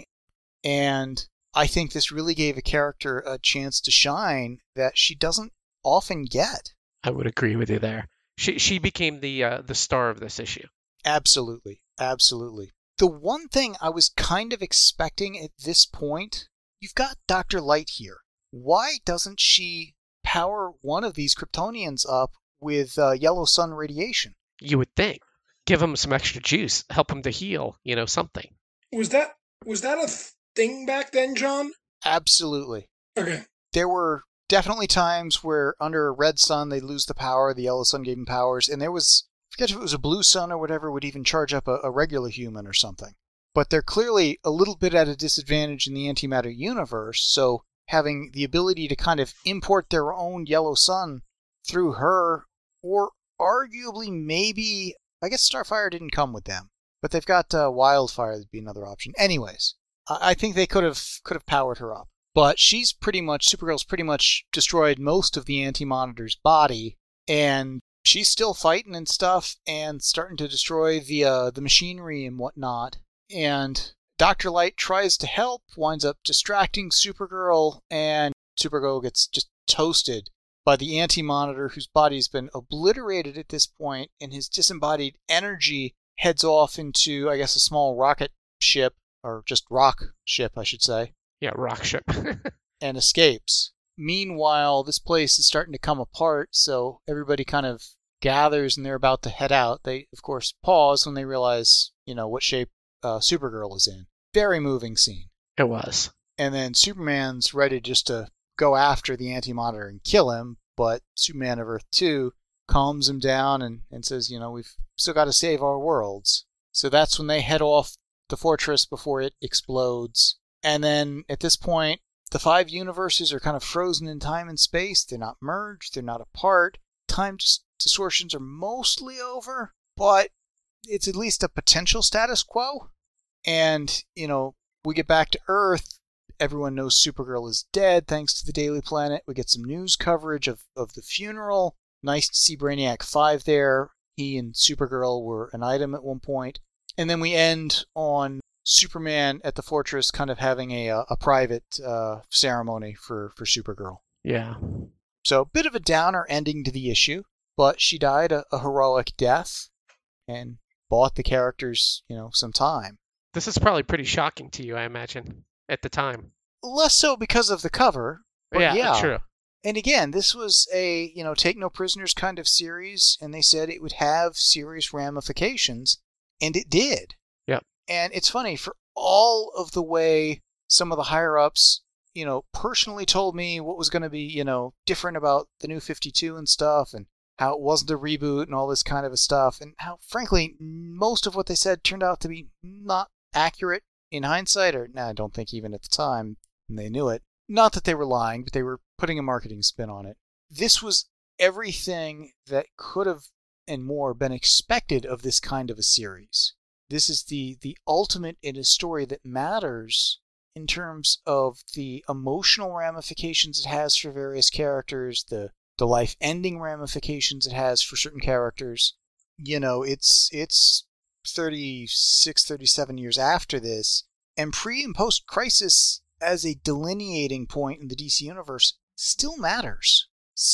and I think this really gave a character a chance to shine that she doesn't often get. I would agree with you there. She she became the uh, the star of this issue. Absolutely. Absolutely. The one thing I was kind of expecting at this point, you've got Doctor Light here. Why doesn't she power one of these Kryptonians up with uh, yellow sun radiation? You would think. Give him some extra juice. Help him to heal. You know, something. Was that was that a thing back then, John? Absolutely. Okay. There were definitely times where under a red sun they'd lose the power, the yellow sun gave them powers, and there was, I forget if it was a blue sun or whatever, would even charge up a, a regular human or something. But they're clearly a little bit at a disadvantage in the antimatter universe, so having the ability to kind of import their own yellow sun through her, or arguably maybe, I guess Starfire didn't come with them, but they've got uh, Wildfire, that'd be another option. Anyways, I, I think they could have could have powered her up. But she's pretty much, Supergirl's pretty much destroyed most of the Anti-Monitor's body, and she's still fighting and stuff, and starting to destroy the uh, the machinery and whatnot. And Doctor Light tries to help, winds up distracting Supergirl, and Supergirl gets just toasted by the Anti-Monitor, whose body's been obliterated at this point, and his disembodied energy heads off into, I guess, a small rocket ship, or just rock ship, I should say. Yeah, rock ship. And escapes. Meanwhile, this place is starting to come apart, so everybody kind of gathers and they're about to head out. They, of course, pause when they realize, you know, what shape uh, Supergirl is in. Very moving scene. It was. And then Superman's ready just to go after the Anti-Monitor and kill him, but Superman of Earth two calms him down and, and says, you know, we've still got to save our worlds. So that's when they head off the fortress before it explodes. And then at this point, the five universes are kind of frozen in time and space. They're not merged. They're not apart. Time distortions are mostly over, but it's at least a potential status quo. And, you know, we get back to Earth. Everyone knows Supergirl is dead thanks to the Daily Planet. We get some news coverage of, of the funeral. Nice to see Brainiac five there. He and Supergirl were an item at one point. And then we end on Superman at the fortress kind of having a a private uh, ceremony for, for Supergirl. Yeah. So a bit of a downer ending to the issue, but she died a, a heroic death and bought the characters, you know, some time. This is probably pretty shocking to you, I imagine, at the time. Less so because of the cover, but yeah, yeah. True. And again, this was a, you know, take no prisoners kind of series, and they said it would have serious ramifications, and it did. Yep. And it's funny, for all of the way some of the higher-ups, you know, personally told me what was going to be, you know, different about the New fifty-two and stuff, and how it wasn't a reboot and all this kind of a stuff, and how, frankly, most of what they said turned out to be not accurate in hindsight, or nah, I don't think even at the time, and they knew it. Not that they were lying, but they were putting a marketing spin on it. This was everything that could have, and more, been expected of this kind of a series. This is the, the ultimate in a story that matters in terms of the emotional ramifications it has for various characters, the, the life-ending ramifications it has for certain characters. You know, it's it's thirty-six, thirty-seven years after this, and pre- and post-Crisis as a delineating point in the D C universe still matters.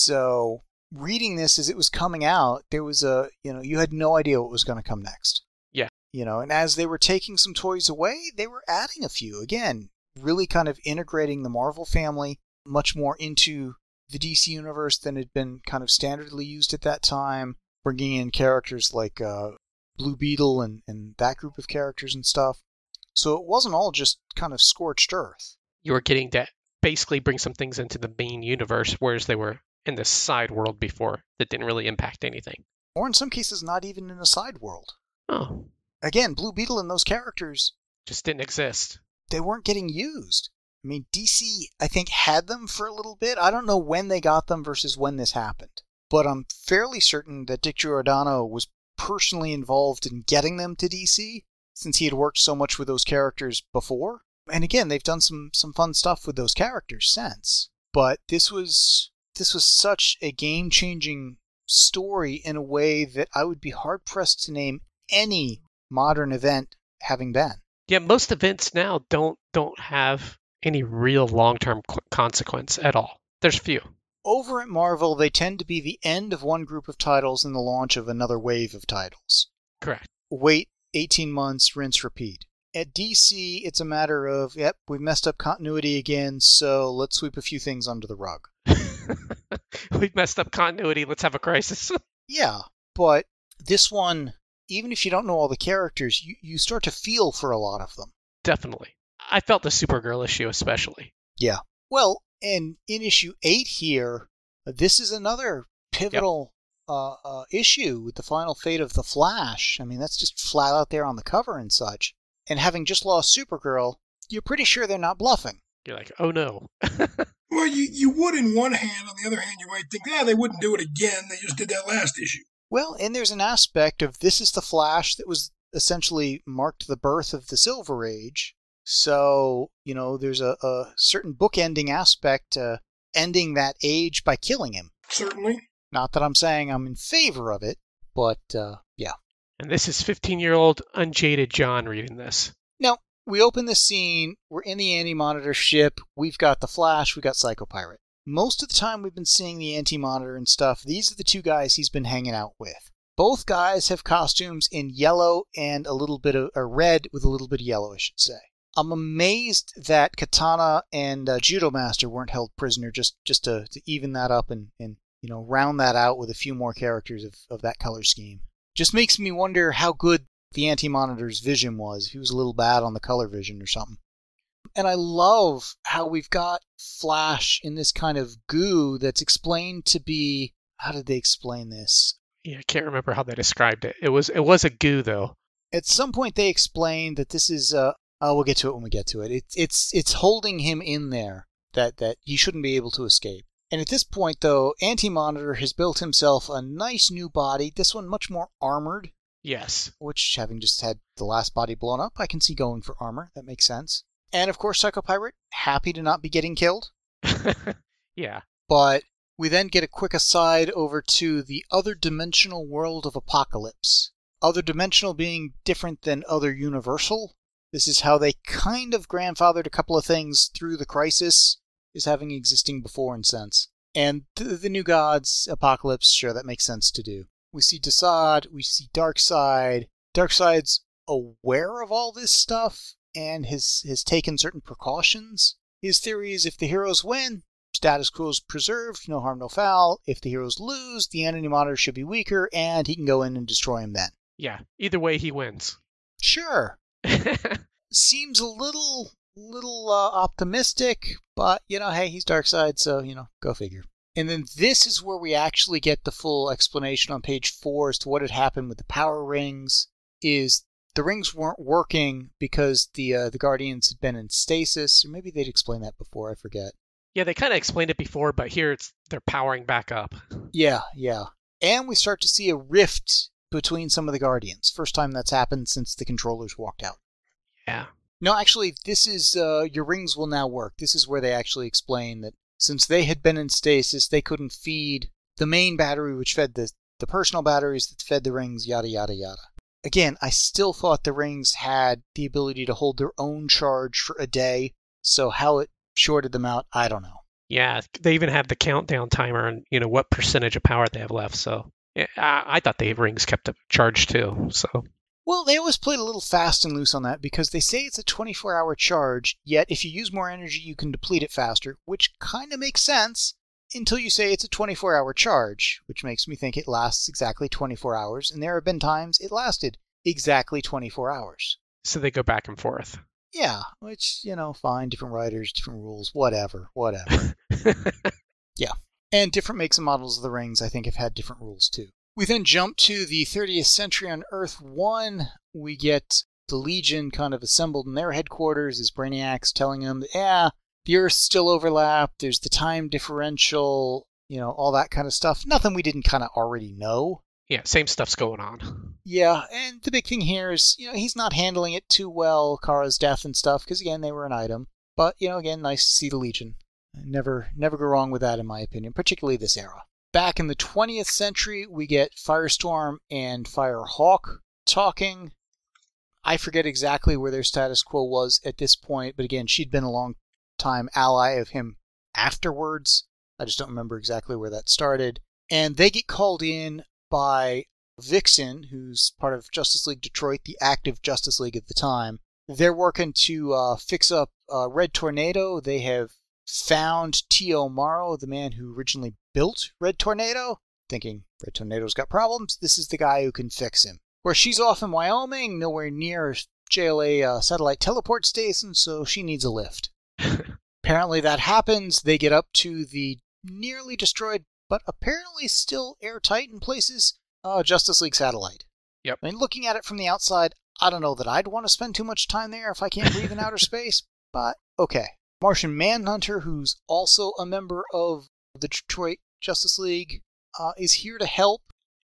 So, reading this as it was coming out, there was a, you know, you had no idea what was going to come next. Yeah. You know, and as they were taking some toys away, they were adding a few. Again, really kind of integrating the Marvel family much more into the D C universe than had been kind of standardly used at that time, bringing in characters like uh, Blue Beetle and, and that group of characters and stuff. So it wasn't all just kind of scorched earth. You were getting to basically bring some things into the main universe, whereas they were in this side world before that didn't really impact anything. Or in some cases, not even in a side world. Oh. Again, Blue Beetle and those characters Just didn't exist. They weren't getting used. I mean, D C, I think, had them for a little bit. I don't know when they got them versus when this happened. But I'm fairly certain that Dick Giordano was personally involved in getting them to D C, since he had worked so much with those characters before. And again, they've done some, some fun stuff with those characters since. But this was this was such a game-changing story in a way that I would be hard-pressed to name any modern event having been. Yeah, most events now don't don't have any real long-term consequence at all. There's few. Over at Marvel, they tend to be the end of one group of titles and the launch of another wave of titles. Correct. Wait eighteen months, rinse, repeat. At D C, it's a matter of, yep, we've messed up continuity again, so let's sweep a few things under the rug. We've messed up continuity, let's have a crisis. Yeah, but this one, even if you don't know all the characters, you, you start to feel for a lot of them. Definitely. I felt the Supergirl issue especially. Yeah. Well, and in issue eight here, this is another pivotal yep. uh, uh, issue with the final fate of the Flash. I mean, that's just flat out there on the cover and such. And having just lost Supergirl, you're pretty sure they're not bluffing. You're like, oh no. Well, you, you would in one hand. On the other hand, you might think, yeah, they wouldn't do it again. They just did that last issue. Well, and there's an aspect of this is the Flash that was essentially marked the birth of the Silver Age. So, you know, there's a, a certain bookending aspect to ending that age by killing him. Certainly. Not that I'm saying I'm in favor of it, but uh, yeah. And this is fifteen-year-old unjaded John reading this. Now, we open the scene, we're in the Anti-Monitor ship, we've got the Flash, we've got Psycho Pirate. Most of the time we've been seeing the Anti-Monitor and stuff, these are the two guys he's been hanging out with. Both guys have costumes in yellow and a little bit of a red with a little bit of yellow, I should say. I'm amazed that Katana and uh, Judo Master weren't held prisoner just, just to, to even that up and, and you know round that out with a few more characters of, of that color scheme. Just makes me wonder how good the Anti-Monitor's vision was. He was a little bad on the color vision or something. And I love how we've got Flash in this kind of goo that's explained to be... How did they explain this? Yeah, I can't remember how they described it. It was it was a goo, though. At some point they explained that this is... Uh, oh, we'll get to it when we get to it. It's it's it's holding him in there, that, that he shouldn't be able to escape. And at this point, though, Anti-Monitor has built himself a nice new body, this one much more armored. Yes. Which, having just had the last body blown up, I can see going for armor. That makes sense. And, of course, Psycho Pirate, happy to not be getting killed. Yeah. But we then get a quick aside over to the other dimensional world of Apocalypse. Other dimensional being different than other universal. This is how they kind of grandfathered a couple of things through the Crisis, is having existing before in sense. And the, the New Gods, Apocalypse, sure, that makes sense to do. We see Desaad, we see Darkseid. Darkseid's aware of all this stuff and has, has taken certain precautions. His theory is if the heroes win, status quo is preserved, no harm, no foul. If the heroes lose, the Anti-Monitor should be weaker, and he can go in and destroy him then. Yeah, either way he wins. Sure. Seems a little... little uh, optimistic, but, you know, hey, he's Darkseid, so, you know, go figure. And then this is where we actually get the full explanation on page four as to what had happened with the power rings, is the rings weren't working because the uh, the Guardians had been in stasis, or maybe they'd explained that before, I forget. Yeah, they kind of explained it before, but here it's they're powering back up. Yeah, yeah. And we start to see a rift between some of the Guardians. First time that's happened since the controllers walked out. Yeah. No, actually, this is, uh, your rings will now work. This is where they actually explain that since they had been in stasis, they couldn't feed the main battery, which fed the, the personal batteries that fed the rings, yada, yada, yada. Again, I still thought the rings had the ability to hold their own charge for a day, so how it shorted them out, I don't know. Yeah, they even have the countdown timer and, you know, what percentage of power they have left, so yeah, I, I thought the rings kept a charge too, so... Well, they always played a little fast and loose on that because they say it's a twenty-four hour charge, yet if you use more energy, you can deplete it faster, which kind of makes sense until you say it's a twenty-four hour charge, which makes me think it lasts exactly twenty-four hours, and there have been times it lasted exactly twenty-four hours. So they go back and forth. Yeah, which, you know, fine, different writers, different rules, whatever, whatever. Yeah. And different makes and models of the rings, I think, have had different rules, too. We then jump to the thirtieth century on Earth one. We get the Legion kind of assembled in their headquarters as Brainiac's telling them that, yeah, the Earth's still overlapped, there's the time differential, you know, all that kind of stuff. Nothing we didn't kind of already know. Yeah, same stuff's going on. Yeah, and the big thing here is, you know, he's not handling it too well, Kara's death and stuff, because, again, they were an item. But, you know, again, nice to see the Legion. Never, never go wrong with that, in my opinion, particularly this era. Back in the twentieth century, we get Firestorm and Firehawk talking. I forget exactly where their status quo was at this point, but again, she'd been a long time ally of him afterwards. I just don't remember exactly where that started. And they get called in by Vixen, who's part of Justice League Detroit, the active Justice League at the time. They're working to uh, fix up uh, Red Tornado. They have found T.O. Morrow, the man who originally built Red Tornado, thinking Red Tornado's got problems. This is the guy who can fix him. Where she's off in Wyoming, nowhere near J L A uh, satellite teleport station, so she needs a lift. Apparently that happens. They get up to the nearly destroyed, but apparently still airtight in places, uh, Justice League satellite. Yep. I mean, looking at it from the outside, I don't know that I'd want to spend too much time there if I can't breathe in outer space, but okay. Martian Manhunter, who's also a member of the Detroit Justice League, uh, is here to help,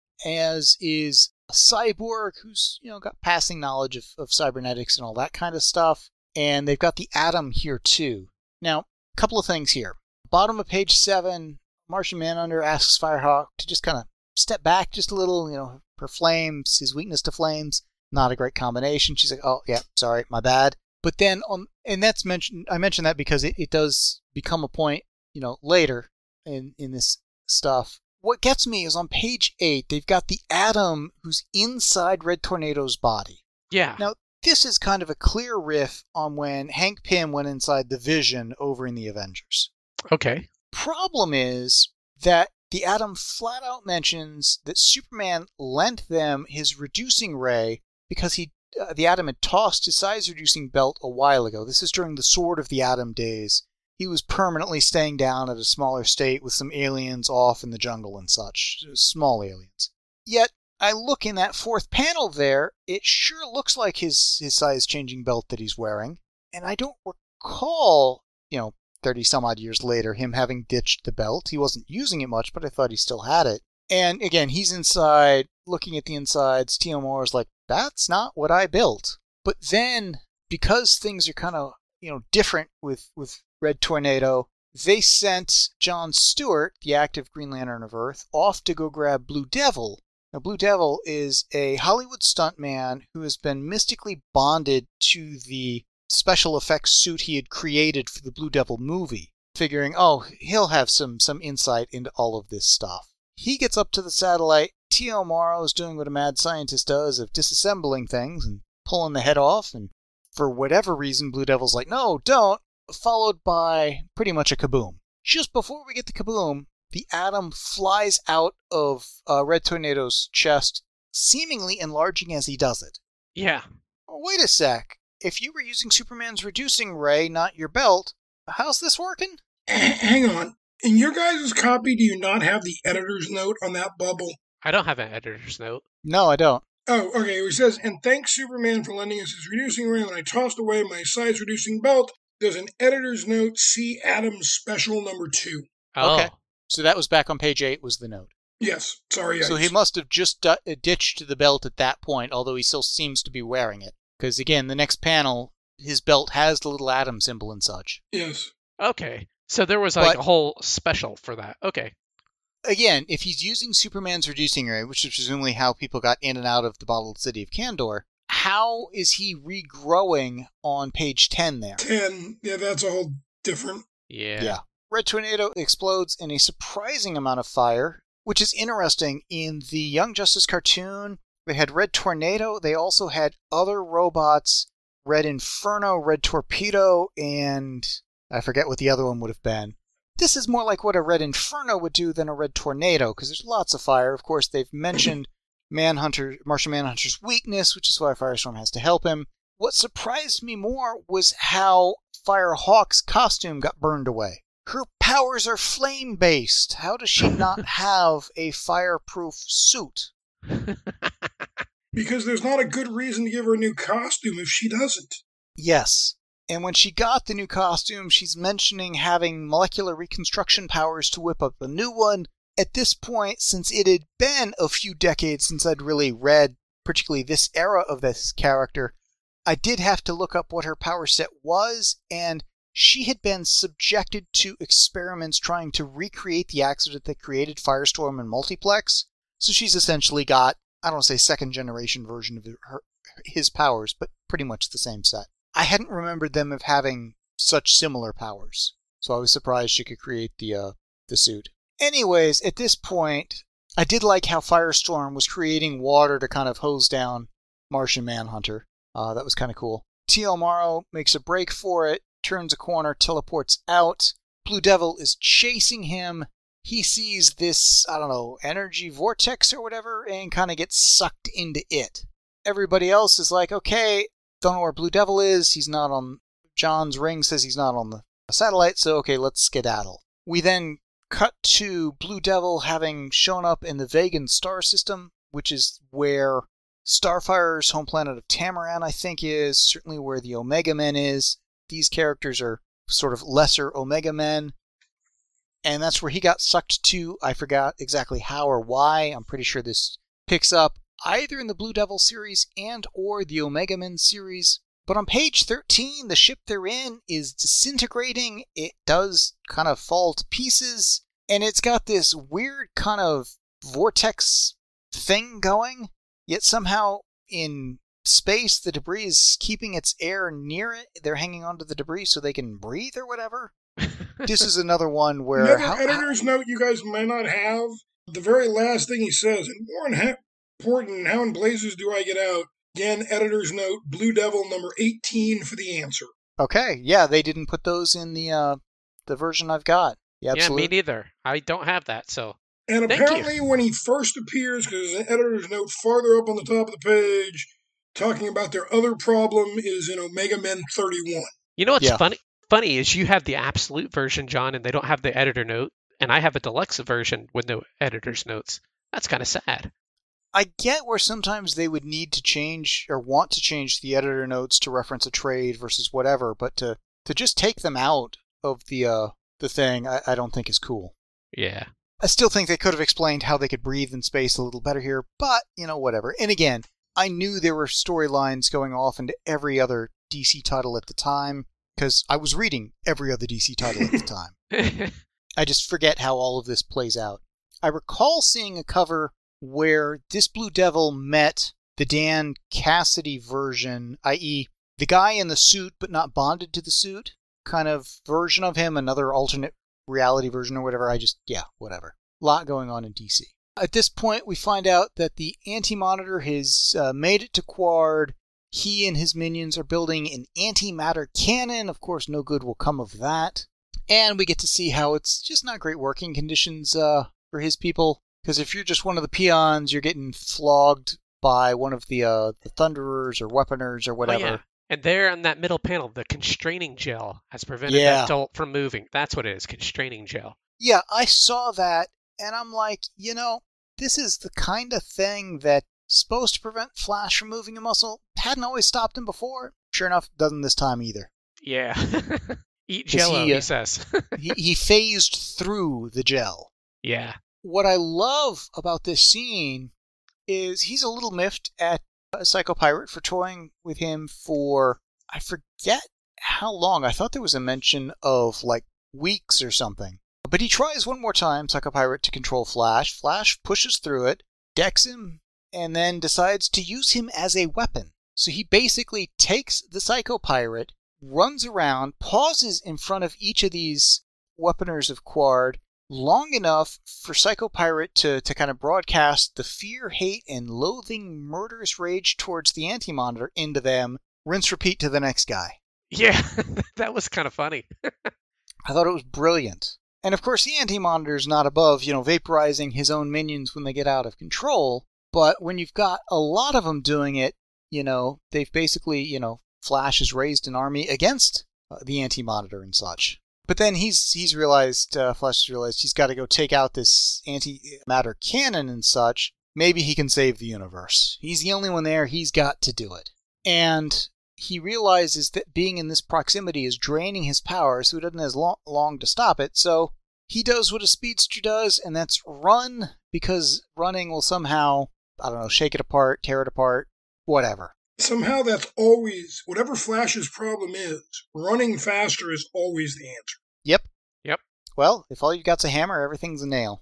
as is Cyborg, who's, you know, got passing knowledge of, of cybernetics and all that kind of stuff. And they've got the Atom here, too. Now, a couple of things here. Bottom of page seven, Martian Manhunter asks Firehawk to just kind of step back just a little, you know, her flames, his weakness to flames, not a great combination. She's like, oh, yeah, sorry, my bad. But then, on, and that's mentioned, I mentioned that because it, it does become a point, you know, later in, in this stuff. What gets me is on page eight, they've got the Atom who's inside Red Tornado's body. Yeah. Now, this is kind of a clear riff on when Hank Pym went inside the Vision over in the Avengers. Okay. Problem is that the Atom flat out mentions that Superman lent them his reducing ray because he Uh, the Atom had tossed his size-reducing belt a while ago. This is during the Sword of the Atom days. He was permanently staying down at a smaller state with some aliens off in the jungle and such. Small aliens. Yet, I look in that fourth panel there, it sure looks like his, his size-changing belt that he's wearing. And I don't recall, you know, thirty-some-odd years later, him having ditched the belt. He wasn't using it much, but I thought he still had it. And again, he's inside, looking at the insides. T O. Morrow's like, that's not what I built. But then, because things are kind of, you know, different with, with Red Tornado, they sent John Stewart, the active Green Lantern of Earth, off to go grab Blue Devil. Now, Blue Devil is a Hollywood stuntman who has been mystically bonded to the special effects suit he had created for the Blue Devil movie, figuring, oh, he'll have some, some insight into all of this stuff. He gets up to the satellite. T O. Morrow is doing what a mad scientist does of disassembling things and pulling the head off, and for whatever reason, Blue Devil's like, no, don't, followed by pretty much a kaboom. Just before we get the kaboom, the Atom flies out of uh, Red Tornado's chest, seemingly enlarging as he does it. Yeah. Oh, wait a sec. If you were using Superman's reducing ray, not your belt, how's this working? Hang on. In your guys' copy, do you not have the editor's note on that bubble? I don't have an editor's note. No, I don't. Oh, okay. It says, and thanks Superman for lending us his reducing ray when I tossed away my size-reducing belt. There's an editor's note, see Atom's special number two. Oh. Okay. So that was back on page eight was the note. Yes. Sorry. So I he must have just d- ditched the belt at that point, although he still seems to be wearing it. Because again, the next panel, his belt has the little Atom symbol and such. Yes. Okay. So there was like But- a whole special for that. Okay. Again, if he's using Superman's reducing ray, which is presumably how people got in and out of the bottled city of Kandor, how is he regrowing on page ten there? ten. Yeah, that's a whole different. Yeah. Yeah. Red Tornado explodes in a surprising amount of fire, which is interesting. In the Young Justice cartoon, they had Red Tornado. They also had other robots, Red Inferno, Red Torpedo, and I forget what the other one would have been. This is more like what a Red Inferno would do than a Red Tornado, because there's lots of fire. Of course, they've mentioned Manhunter, Martian Manhunter's weakness, which is why Firestorm has to help him. what surprised me more was how Firehawk's costume got burned away. Her powers are flame-based. How does she not have a fireproof suit? Because there's not a good reason to give her a new costume if she doesn't. Yes. And when she got the new costume, she's mentioning having molecular reconstruction powers to whip up a new one. At this point, since it had been a few decades since I'd really read particularly this era of this character, I did have to look up what her power set was, and she had been subjected to experiments trying to recreate the accident that created Firestorm and Multiplex. So she's essentially got, I don't want to say second generation version of her, his powers, but pretty much the same set. I hadn't remembered them of having such similar powers, so I was surprised she could create the uh, the suit. Anyways, at this point, I did like how Firestorm was creating water to kind of hose down Martian Manhunter. Uh, that was kind of cool. T L Morrow makes a break for it, turns a corner, teleports out. Blue Devil is chasing him. He sees this, I don't know, energy vortex or whatever, and kind of gets sucked into it. Everybody else is like, okay, don't know where Blue Devil is. He's not on... John's ring says he's not on the satellite, so okay, let's skedaddle. We then cut to Blue Devil having shown up in the Vegan star system, which is where Starfire's home planet of Tamaran, I think, is. Certainly where the Omega Men is. These characters are sort of lesser Omega Men. And that's where he got sucked to. I forgot exactly how or why. I'm pretty sure this picks up either in the Blue Devil series and or the Omega Men series. But on page thirteen, the ship they're in is disintegrating. It does kind of fall to pieces. And it's got this weird kind of vortex thing going. Yet somehow in space, the debris is keeping its air near it. They're hanging onto the debris so they can breathe or whatever. This is another one where... Another how, editor's how, note you guys may not have. The very last thing he says, and more ha- important, how in blazes do I get out? Again, editor's note, Blue Devil number eighteen for the answer. Okay, yeah, they didn't put those in the uh, the version I've got. Yeah, yeah, me neither. I don't have that, so... And apparently when he first appears, because there's an editor's note farther up on the top of the page, talking about their other problem is in Omega Men thirty-one. You know what's yeah. funny? Funny is you have the absolute version, John, and they don't have the editor note, and I have a deluxe version with no editor's notes. That's kind of sad. I get where sometimes they would need to change or want to change the editor notes to reference a trade versus whatever, but to, to just take them out of the uh, the thing, I, I don't think is cool. Yeah. I still think they could have explained how they could breathe in space a little better here, but, you know, whatever. And again, I knew there were storylines going off into every other D C title at the time, because I was reading every other D C title at the time. I just forget how all of this plays out. I recall seeing a cover where this Blue Devil met the Dan Cassidy version, that is the guy in the suit but not bonded to the suit kind of version of him, another alternate reality version or whatever. I just, yeah, whatever. A lot going on in D C. At this point, we find out that the Anti-Monitor has uh, made it to Quard. He and his minions are building an antimatter cannon. Of course, no good will come of that. And we get to see how it's just not great working conditions uh, for his people. Because if you're just one of the peons, you're getting flogged by one of the uh, the Thunderers or Weaponers or whatever. Oh, yeah. And there on that middle panel, the constraining gel has prevented yeah. that dolt from moving. That's what it is, constraining gel. Yeah, I saw that, and I'm like, you know, this is the kind of thing that's supposed to prevent Flash from moving a muscle. Hadn't always stopped him before. Sure enough, doesn't this time either. Yeah. Eat jello, he, uh, he says. he, he phased through the gel. Yeah. What I love about this scene is he's a little miffed at a Psycho Pirate for toying with him for, I forget how long. I thought there was a mention of like weeks or something. But he tries one more time, Psycho Pirate, to control Flash. Flash pushes through it, decks him, and then decides to use him as a weapon. So he basically takes the Psycho Pirate, runs around, pauses in front of each of these Weaponers of Quard long enough for Psycho Pirate to, to kind of broadcast the fear, hate, and loathing murderous rage towards the Anti-Monitor into them, rinse, repeat to the next guy. Yeah, that was kind of funny. I thought it was brilliant. And of course the Anti-Monitor's not above, you know, vaporizing his own minions when they get out of control, but when you've got a lot of them doing it, you know, they've basically, you know, Flash has raised an army against uh, the Anti-Monitor and such. But then he's he's realized, uh, Flash has realized he's got to go take out this antimatter cannon and such. Maybe he can save the universe. He's the only one there. He's got to do it. And he realizes that being in this proximity is draining his power, so he doesn't have long, long to stop it. So he does what a speedster does, and that's run, because running will somehow, I don't know, shake it apart, tear it apart, whatever. Somehow that's always, whatever Flash's problem is, running faster is always the answer. Yep. Yep. Well, if all you've got's a hammer, everything's a nail.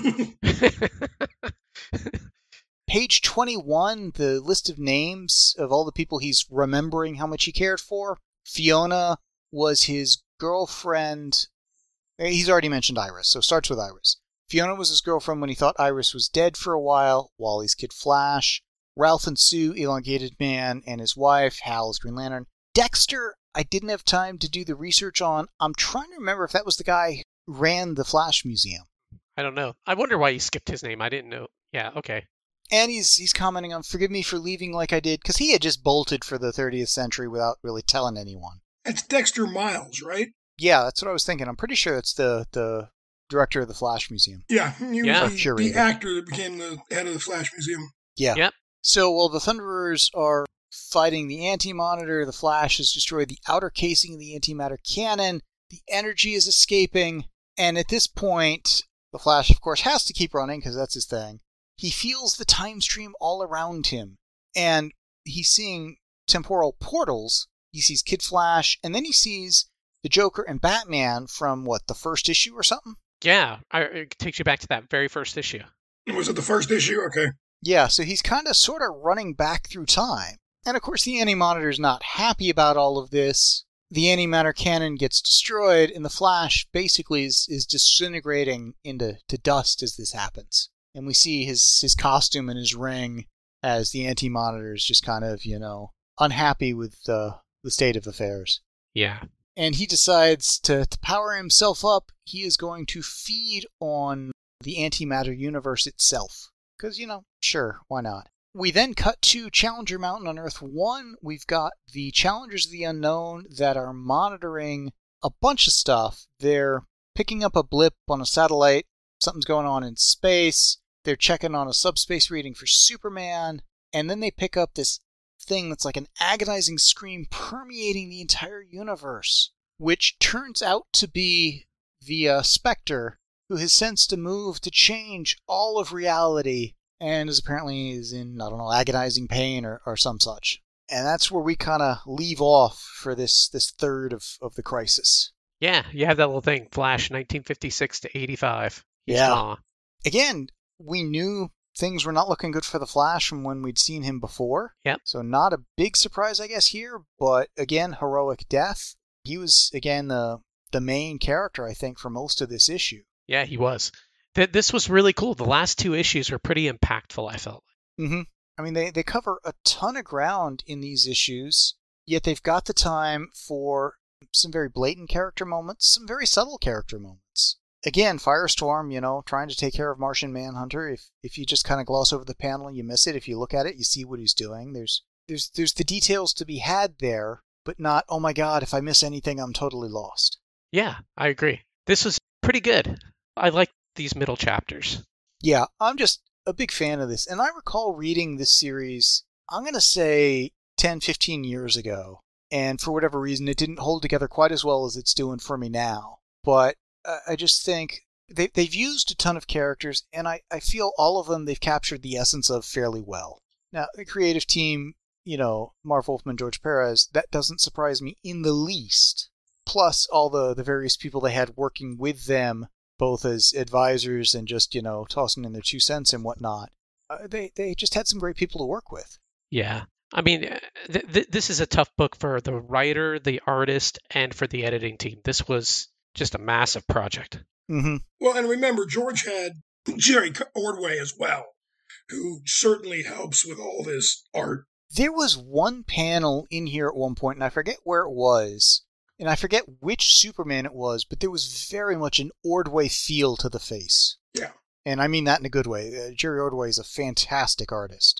Page twenty-one, the list of names of all the people he's remembering how much he cared for. Fiona was his girlfriend. He's already mentioned Iris, so starts with Iris. Fiona was his girlfriend when he thought Iris was dead for a while. Wally's kid Flash. Ralph and Sue, Elongated Man, and his wife, Hal's Green Lantern. Dexter, I didn't have time to do the research on. I'm trying to remember if that was the guy who ran the Flash Museum. I don't know. I wonder why you skipped his name. I didn't know. Yeah, okay. And he's he's commenting on, forgive me for leaving like I did, because he had just bolted for the thirtieth century without really telling anyone. That's Dexter Miles, right? Yeah, that's what I was thinking. I'm pretty sure it's the, the director of the Flash Museum. Yeah, he was Yeah. the, the actor that became the head of the Flash Museum. Yeah. Yep. So while the Thunderers are fighting the Anti-Monitor, the Flash has destroyed the outer casing of the antimatter cannon, the energy is escaping, and at this point, the Flash, of course, has to keep running, because that's his thing. He feels the time stream all around him, and he's seeing temporal portals. He sees Kid Flash, and then he sees the Joker and Batman from, what, the first issue or something? Yeah, I, it takes you back to that very first issue. Was it the first issue? Okay. Yeah, so he's kind of sort of running back through time. And of course, the Anti-Monitor's not happy about all of this. The antimatter cannon gets destroyed, and the Flash basically is, is disintegrating into to dust as this happens. And we see his, his costume and his ring as the Anti-Monitor is just kind of, you know, unhappy with uh, the state of affairs. Yeah. And he decides to, to power himself up. He is going to feed on the antimatter universe itself. Because, you know, sure, why not? We then cut to Challenger Mountain on Earth one. We've got the Challengers of the Unknown that are monitoring a bunch of stuff. They're picking up a blip on a satellite. Something's going on in space. They're checking on a subspace reading for Superman. And then they pick up this thing that's like an agonizing scream permeating the entire universe, which turns out to be the uh, Spectre, who has sensed a move to change all of reality and is apparently is in, I don't know, agonizing pain or, or some such. And that's where we kind of leave off for this, this third of, of the crisis. Yeah, you have that little thing, Flash, nineteen fifty-six to eighty-five. He's Yeah. gone. Again, we knew things were not looking good for the Flash from when we'd seen him before. Yep. So not a big surprise, I guess, here. But again, heroic death. He was, again, the the main character, I think, for most of this issue. Yeah, he was. Th- this was really cool. The last two issues were pretty impactful, I felt. Mm-hmm. I mean, they, they cover a ton of ground in these issues, yet they've got the time for some very blatant character moments, some very subtle character moments. Again, Firestorm, you know, trying to take care of Martian Manhunter. If if you just kind of gloss over the panel, you miss it. If you look at it, you see what he's doing. There's there's there's the details to be had there, but not, oh my god, if I miss anything, I'm totally lost. Yeah, I agree. This was pretty good. I like these middle chapters. Yeah, I'm just a big fan of this. And I recall reading this series, I'm going to say ten, fifteen years ago. And for whatever reason, it didn't hold together quite as well as it's doing for me now. But uh, I just think they, they've used a ton of characters, and I, I feel all of them they've captured the essence of fairly well. Now, the creative team, you know, Marv Wolfman, George Perez, that doesn't surprise me in the least. Plus all the, the various people they had working with them, both as advisors and just, you know, tossing in their two cents and whatnot. Uh, they, they just had some great people to work with. Yeah. I mean, th- th- this is a tough book for the writer, the artist, and for the editing team. This was just a massive project. Mm-hmm. Well, and remember, George had Jerry Ordway as well, who certainly helps with all this art. There was one panel in here at one point, and I forget where it was, and I forget which Superman it was, but there was very much an Ordway feel to the face. Yeah. And I mean that in a good way. Uh, Jerry Ordway is a fantastic artist.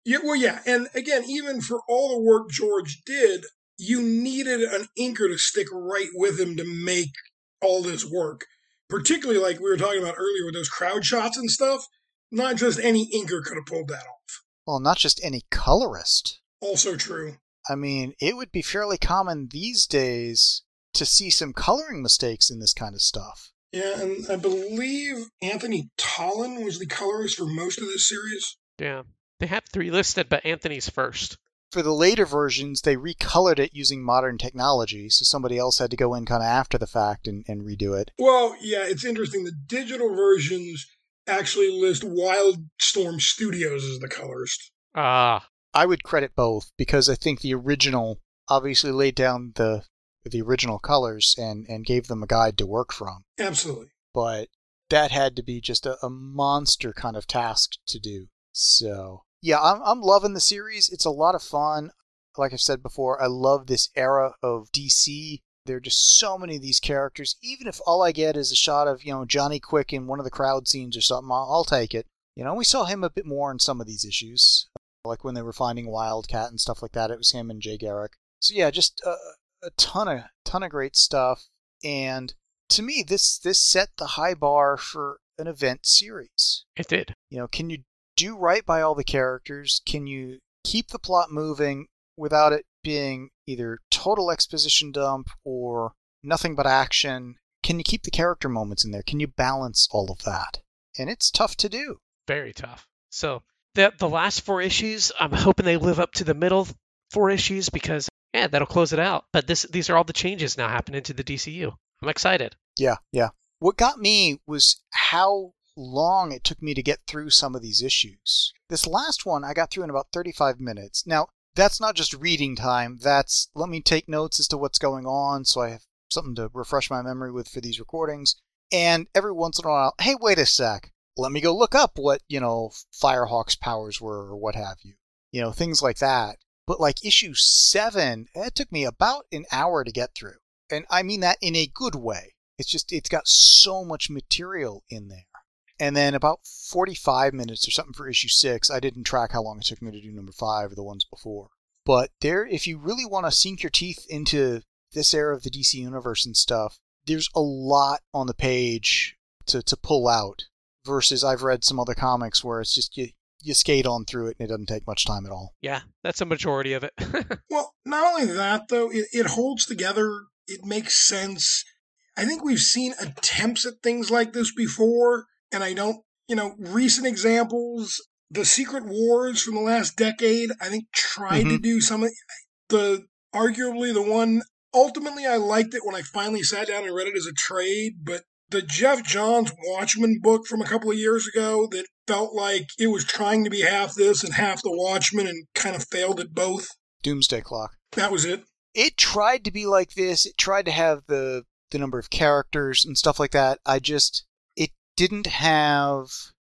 Yeah, well, yeah, and again, even for all the work George did, you needed an inker to stick right with him to make all this work. Particularly like we were talking about earlier with those crowd shots and stuff. Not just any inker could have pulled that off. Well, not just any colorist. Also true. I mean, it would be fairly common these days to see some coloring mistakes in this kind of stuff. Yeah, and I believe Anthony Tollin was the colorist for most of this series. Yeah. They have three listed, but Anthony's first. For the later versions, they recolored it using modern technology, so somebody else had to go in kind of after the fact and, and redo it. Well, yeah, it's interesting. The digital versions actually list Wildstorm Studios as the colorist. Ah. I would credit both, because I think the original obviously laid down the the original colors and, and gave them a guide to work from. Absolutely. But that had to be just a, a monster kind of task to do. So, yeah, I'm I'm loving the series. It's a lot of fun. Like I've said before, I love this era of D C. There are just so many of these characters. Even if all I get is a shot of, you know, Johnny Quick in one of the crowd scenes or something, I'll, I'll take it. You know, we saw him a bit more in some of these issues. Like when they were finding Wildcat and stuff like that, it was him and Jay Garrick. So yeah, just a, a ton of ton of great stuff. And to me, this this set the high bar for an event series. It did. You know, can you do right by all the characters? Can you keep the plot moving without it being either total exposition dump or nothing but action? Can you keep the character moments in there? Can you balance all of that? And it's tough to do. Very tough. So the the last four issues, I'm hoping they live up to the middle four issues because, yeah, that'll close it out. But this these are all the changes now happening to the D C U. I'm excited. Yeah, yeah. What got me was how long it took me to get through some of these issues. This last one I got through in about thirty-five minutes. Now, that's not just reading time. That's let me take notes as to what's going on so I have something to refresh my memory with for these recordings. And every once in a while, hey, wait a sec. Let me go look up what, you know, Firehawk's powers were or what have you. You know, things like that. But like issue seven, it took me about an hour to get through. And I mean that in a good way. It's just, it's got so much material in there. And then about forty-five minutes or something for issue six. I didn't track how long it took me to do number five or the ones before. But there, if you really want to sink your teeth into this era of the D C Universe and stuff, there's a lot on the page to, to pull out. Versus I've read some other comics where it's just you, you skate on through it and it doesn't take much time at all. Yeah, that's a majority of it. Well, not only that, though, it, it holds together. It makes sense. I think we've seen attempts at things like this before, and I don't, you know, recent examples, the Secret Wars from the last decade, I think tried mm-hmm. to do some of the, arguably the one, ultimately I liked it when I finally sat down and read it as a trade, but the Jeff Johns Watchmen book from a couple of years ago that felt like it was trying to be half this and half the Watchmen and kind of failed at both. Doomsday Clock. That was it. It tried to be like this. It tried to have the the number of characters and stuff like that. I just, it didn't have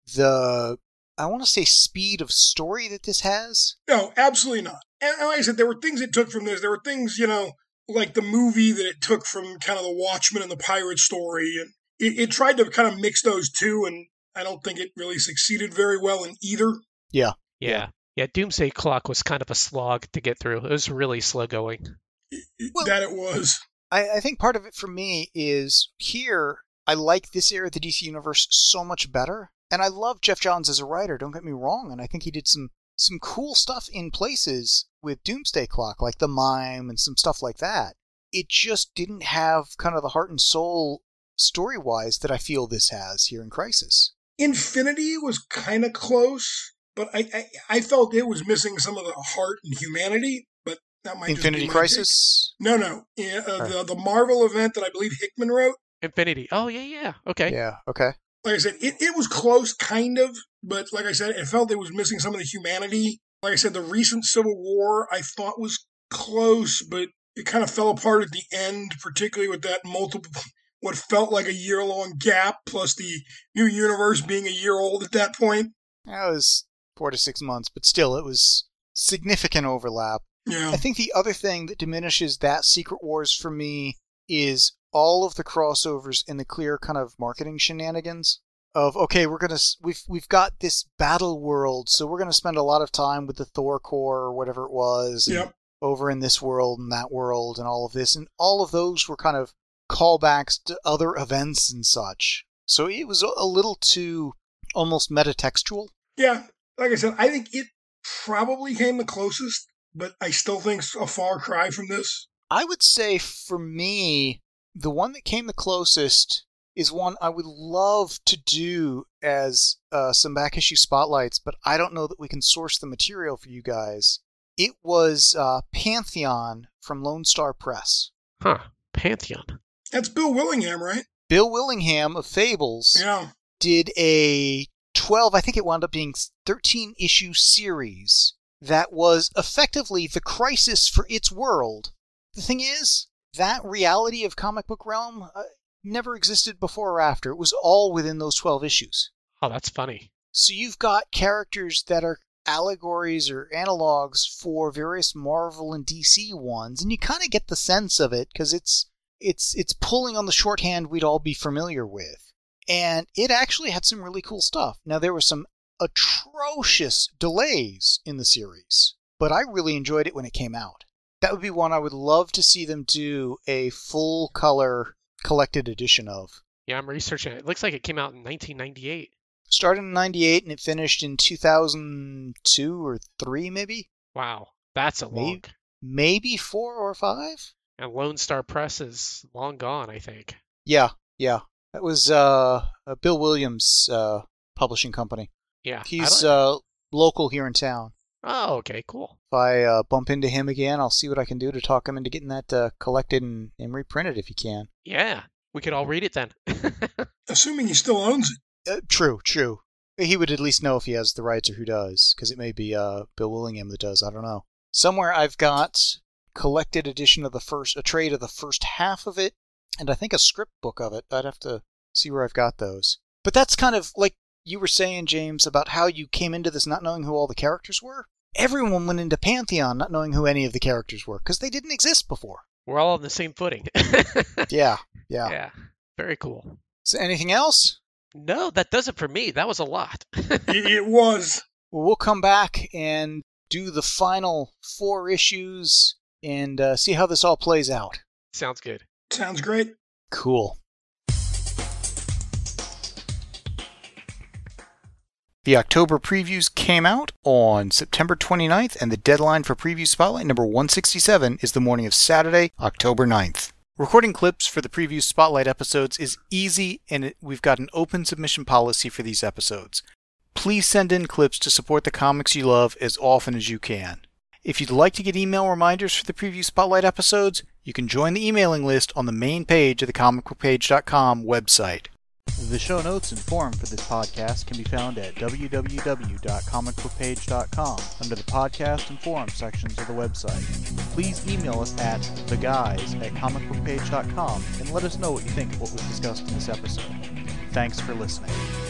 the, I want to say speed of story that this has. No, absolutely not. And like I said, there were things it took from this. There were things, you know, like the movie that it took from kind of the Watchmen and the pirate story, and It, it tried to kind of mix those two, and I don't think it really succeeded very well in either. Yeah. Yeah. Yeah, Doomsday Clock was kind of a slog to get through. It was really slow going. Well, that it was. I, I think part of it for me is here, I like this era of the D C Universe so much better. And I love Jeff Johns as a writer, don't get me wrong. And I think he did some, some cool stuff in places with Doomsday Clock, like The Mime and some stuff like that. It just didn't have kind of the heart and soul story-wise that I feel this has here in Crisis. Infinity was kind of close, but I, I I felt it was missing some of the heart and humanity, but that might Infinity just be my Crisis? Take. No, no. Yeah, uh, right. the, the Marvel event that I believe Hickman wrote. Infinity. Oh, yeah, yeah. Okay. Yeah, okay. Like I said, it, it was close, kind of, but like I said, it felt it was missing some of the humanity. Like I said, the recent Civil War I thought was close, but it kind of fell apart at the end, particularly with that multiple... what felt like a year-long gap, plus the new universe being a year old at that point. That was four to six months, but still, it was significant overlap. Yeah. I think the other thing that diminishes that Secret Wars for me is all of the crossovers and the clear kind of marketing shenanigans of, okay, we're gonna we've we've got this battle world, so we're gonna spend a lot of time with the Thor Corps or whatever it was, Yep. over in this world and that world and all of this, and all of those were kind of callbacks to other events and such. So it was a little too almost metatextual. Yeah, like I said, I think it probably came the closest, but I still think it's a far cry from this. I would say for me, the one that came the closest is one I would love to do as uh, some back issue spotlights, but I don't know that we can source the material for you guys. It was uh, Pantheon from Lone Star Press. Huh. Pantheon. That's Bill Willingham, right? Bill Willingham of Fables Yeah. did a twelve, I think it wound up being thirteen issue series that was effectively the crisis for its world. The thing is, that reality of comic book realm uh, never existed before or after. It was all within those twelve issues. Oh, that's funny. So you've got characters that are allegories or analogs for various Marvel and D C ones, and you kind of get the sense of it because it's it's it's pulling on the shorthand we'd all be familiar with. And it actually had some really cool stuff. Now, there were some atrocious delays in the series, but I really enjoyed it when it came out. That would be one I would love to see them do a full color collected edition of. Yeah, I'm researching it. It looks like it came out in nineteen ninety-eight. Started in ninety-eight and it finished in two thousand two or three, maybe? Wow, that's a long. Maybe, maybe four or five? And Lone Star Press is long gone, I think. Yeah, yeah. That was uh, uh, Bill Williams' uh, publishing company. Yeah. He's I like- uh, local here in town. Oh, okay, cool. If I uh, bump into him again, I'll see what I can do to talk him into getting that uh, collected and, and reprinted if he can. Yeah, we could all read it then. Assuming he still owns it. Uh, true, true. He would at least know if he has the rights or who does, because it may be uh, Bill Willingham that does. I don't know. Somewhere I've got collected edition of the first, a trade of the first half of it, and I think a script book of it. I'd have to see where I've got those. But that's kind of like you were saying, James, about how you came into this not knowing who all the characters were. Everyone went into Pantheon not knowing who any of the characters were, because they didn't exist before. We're all on the same footing. Yeah, yeah. Yeah, very cool. So anything else? No, that does it for me. That was a lot. It, it was. Well, we'll come back and do the final four issues and uh, see how this all plays out. Sounds good. Sounds great. Cool. The October previews came out on September twenty-ninth, and the deadline for Preview Spotlight number one sixty-seven is the morning of Saturday, October ninth. Recording clips for the Preview Spotlight episodes is easy, and it, we've got an open submission policy for these episodes. Please send in clips to support the comics you love as often as you can. If you'd like to get email reminders for the Preview Spotlight episodes, you can join the emailing list on the main page of the comic book page dot com website. The show notes and forum for this podcast can be found at w w w dot comic book page dot com under the podcast and forum sections of the website. Please email us at the guys at comic book page dot com and let us know what you think of what was discussed in this episode. Thanks for listening.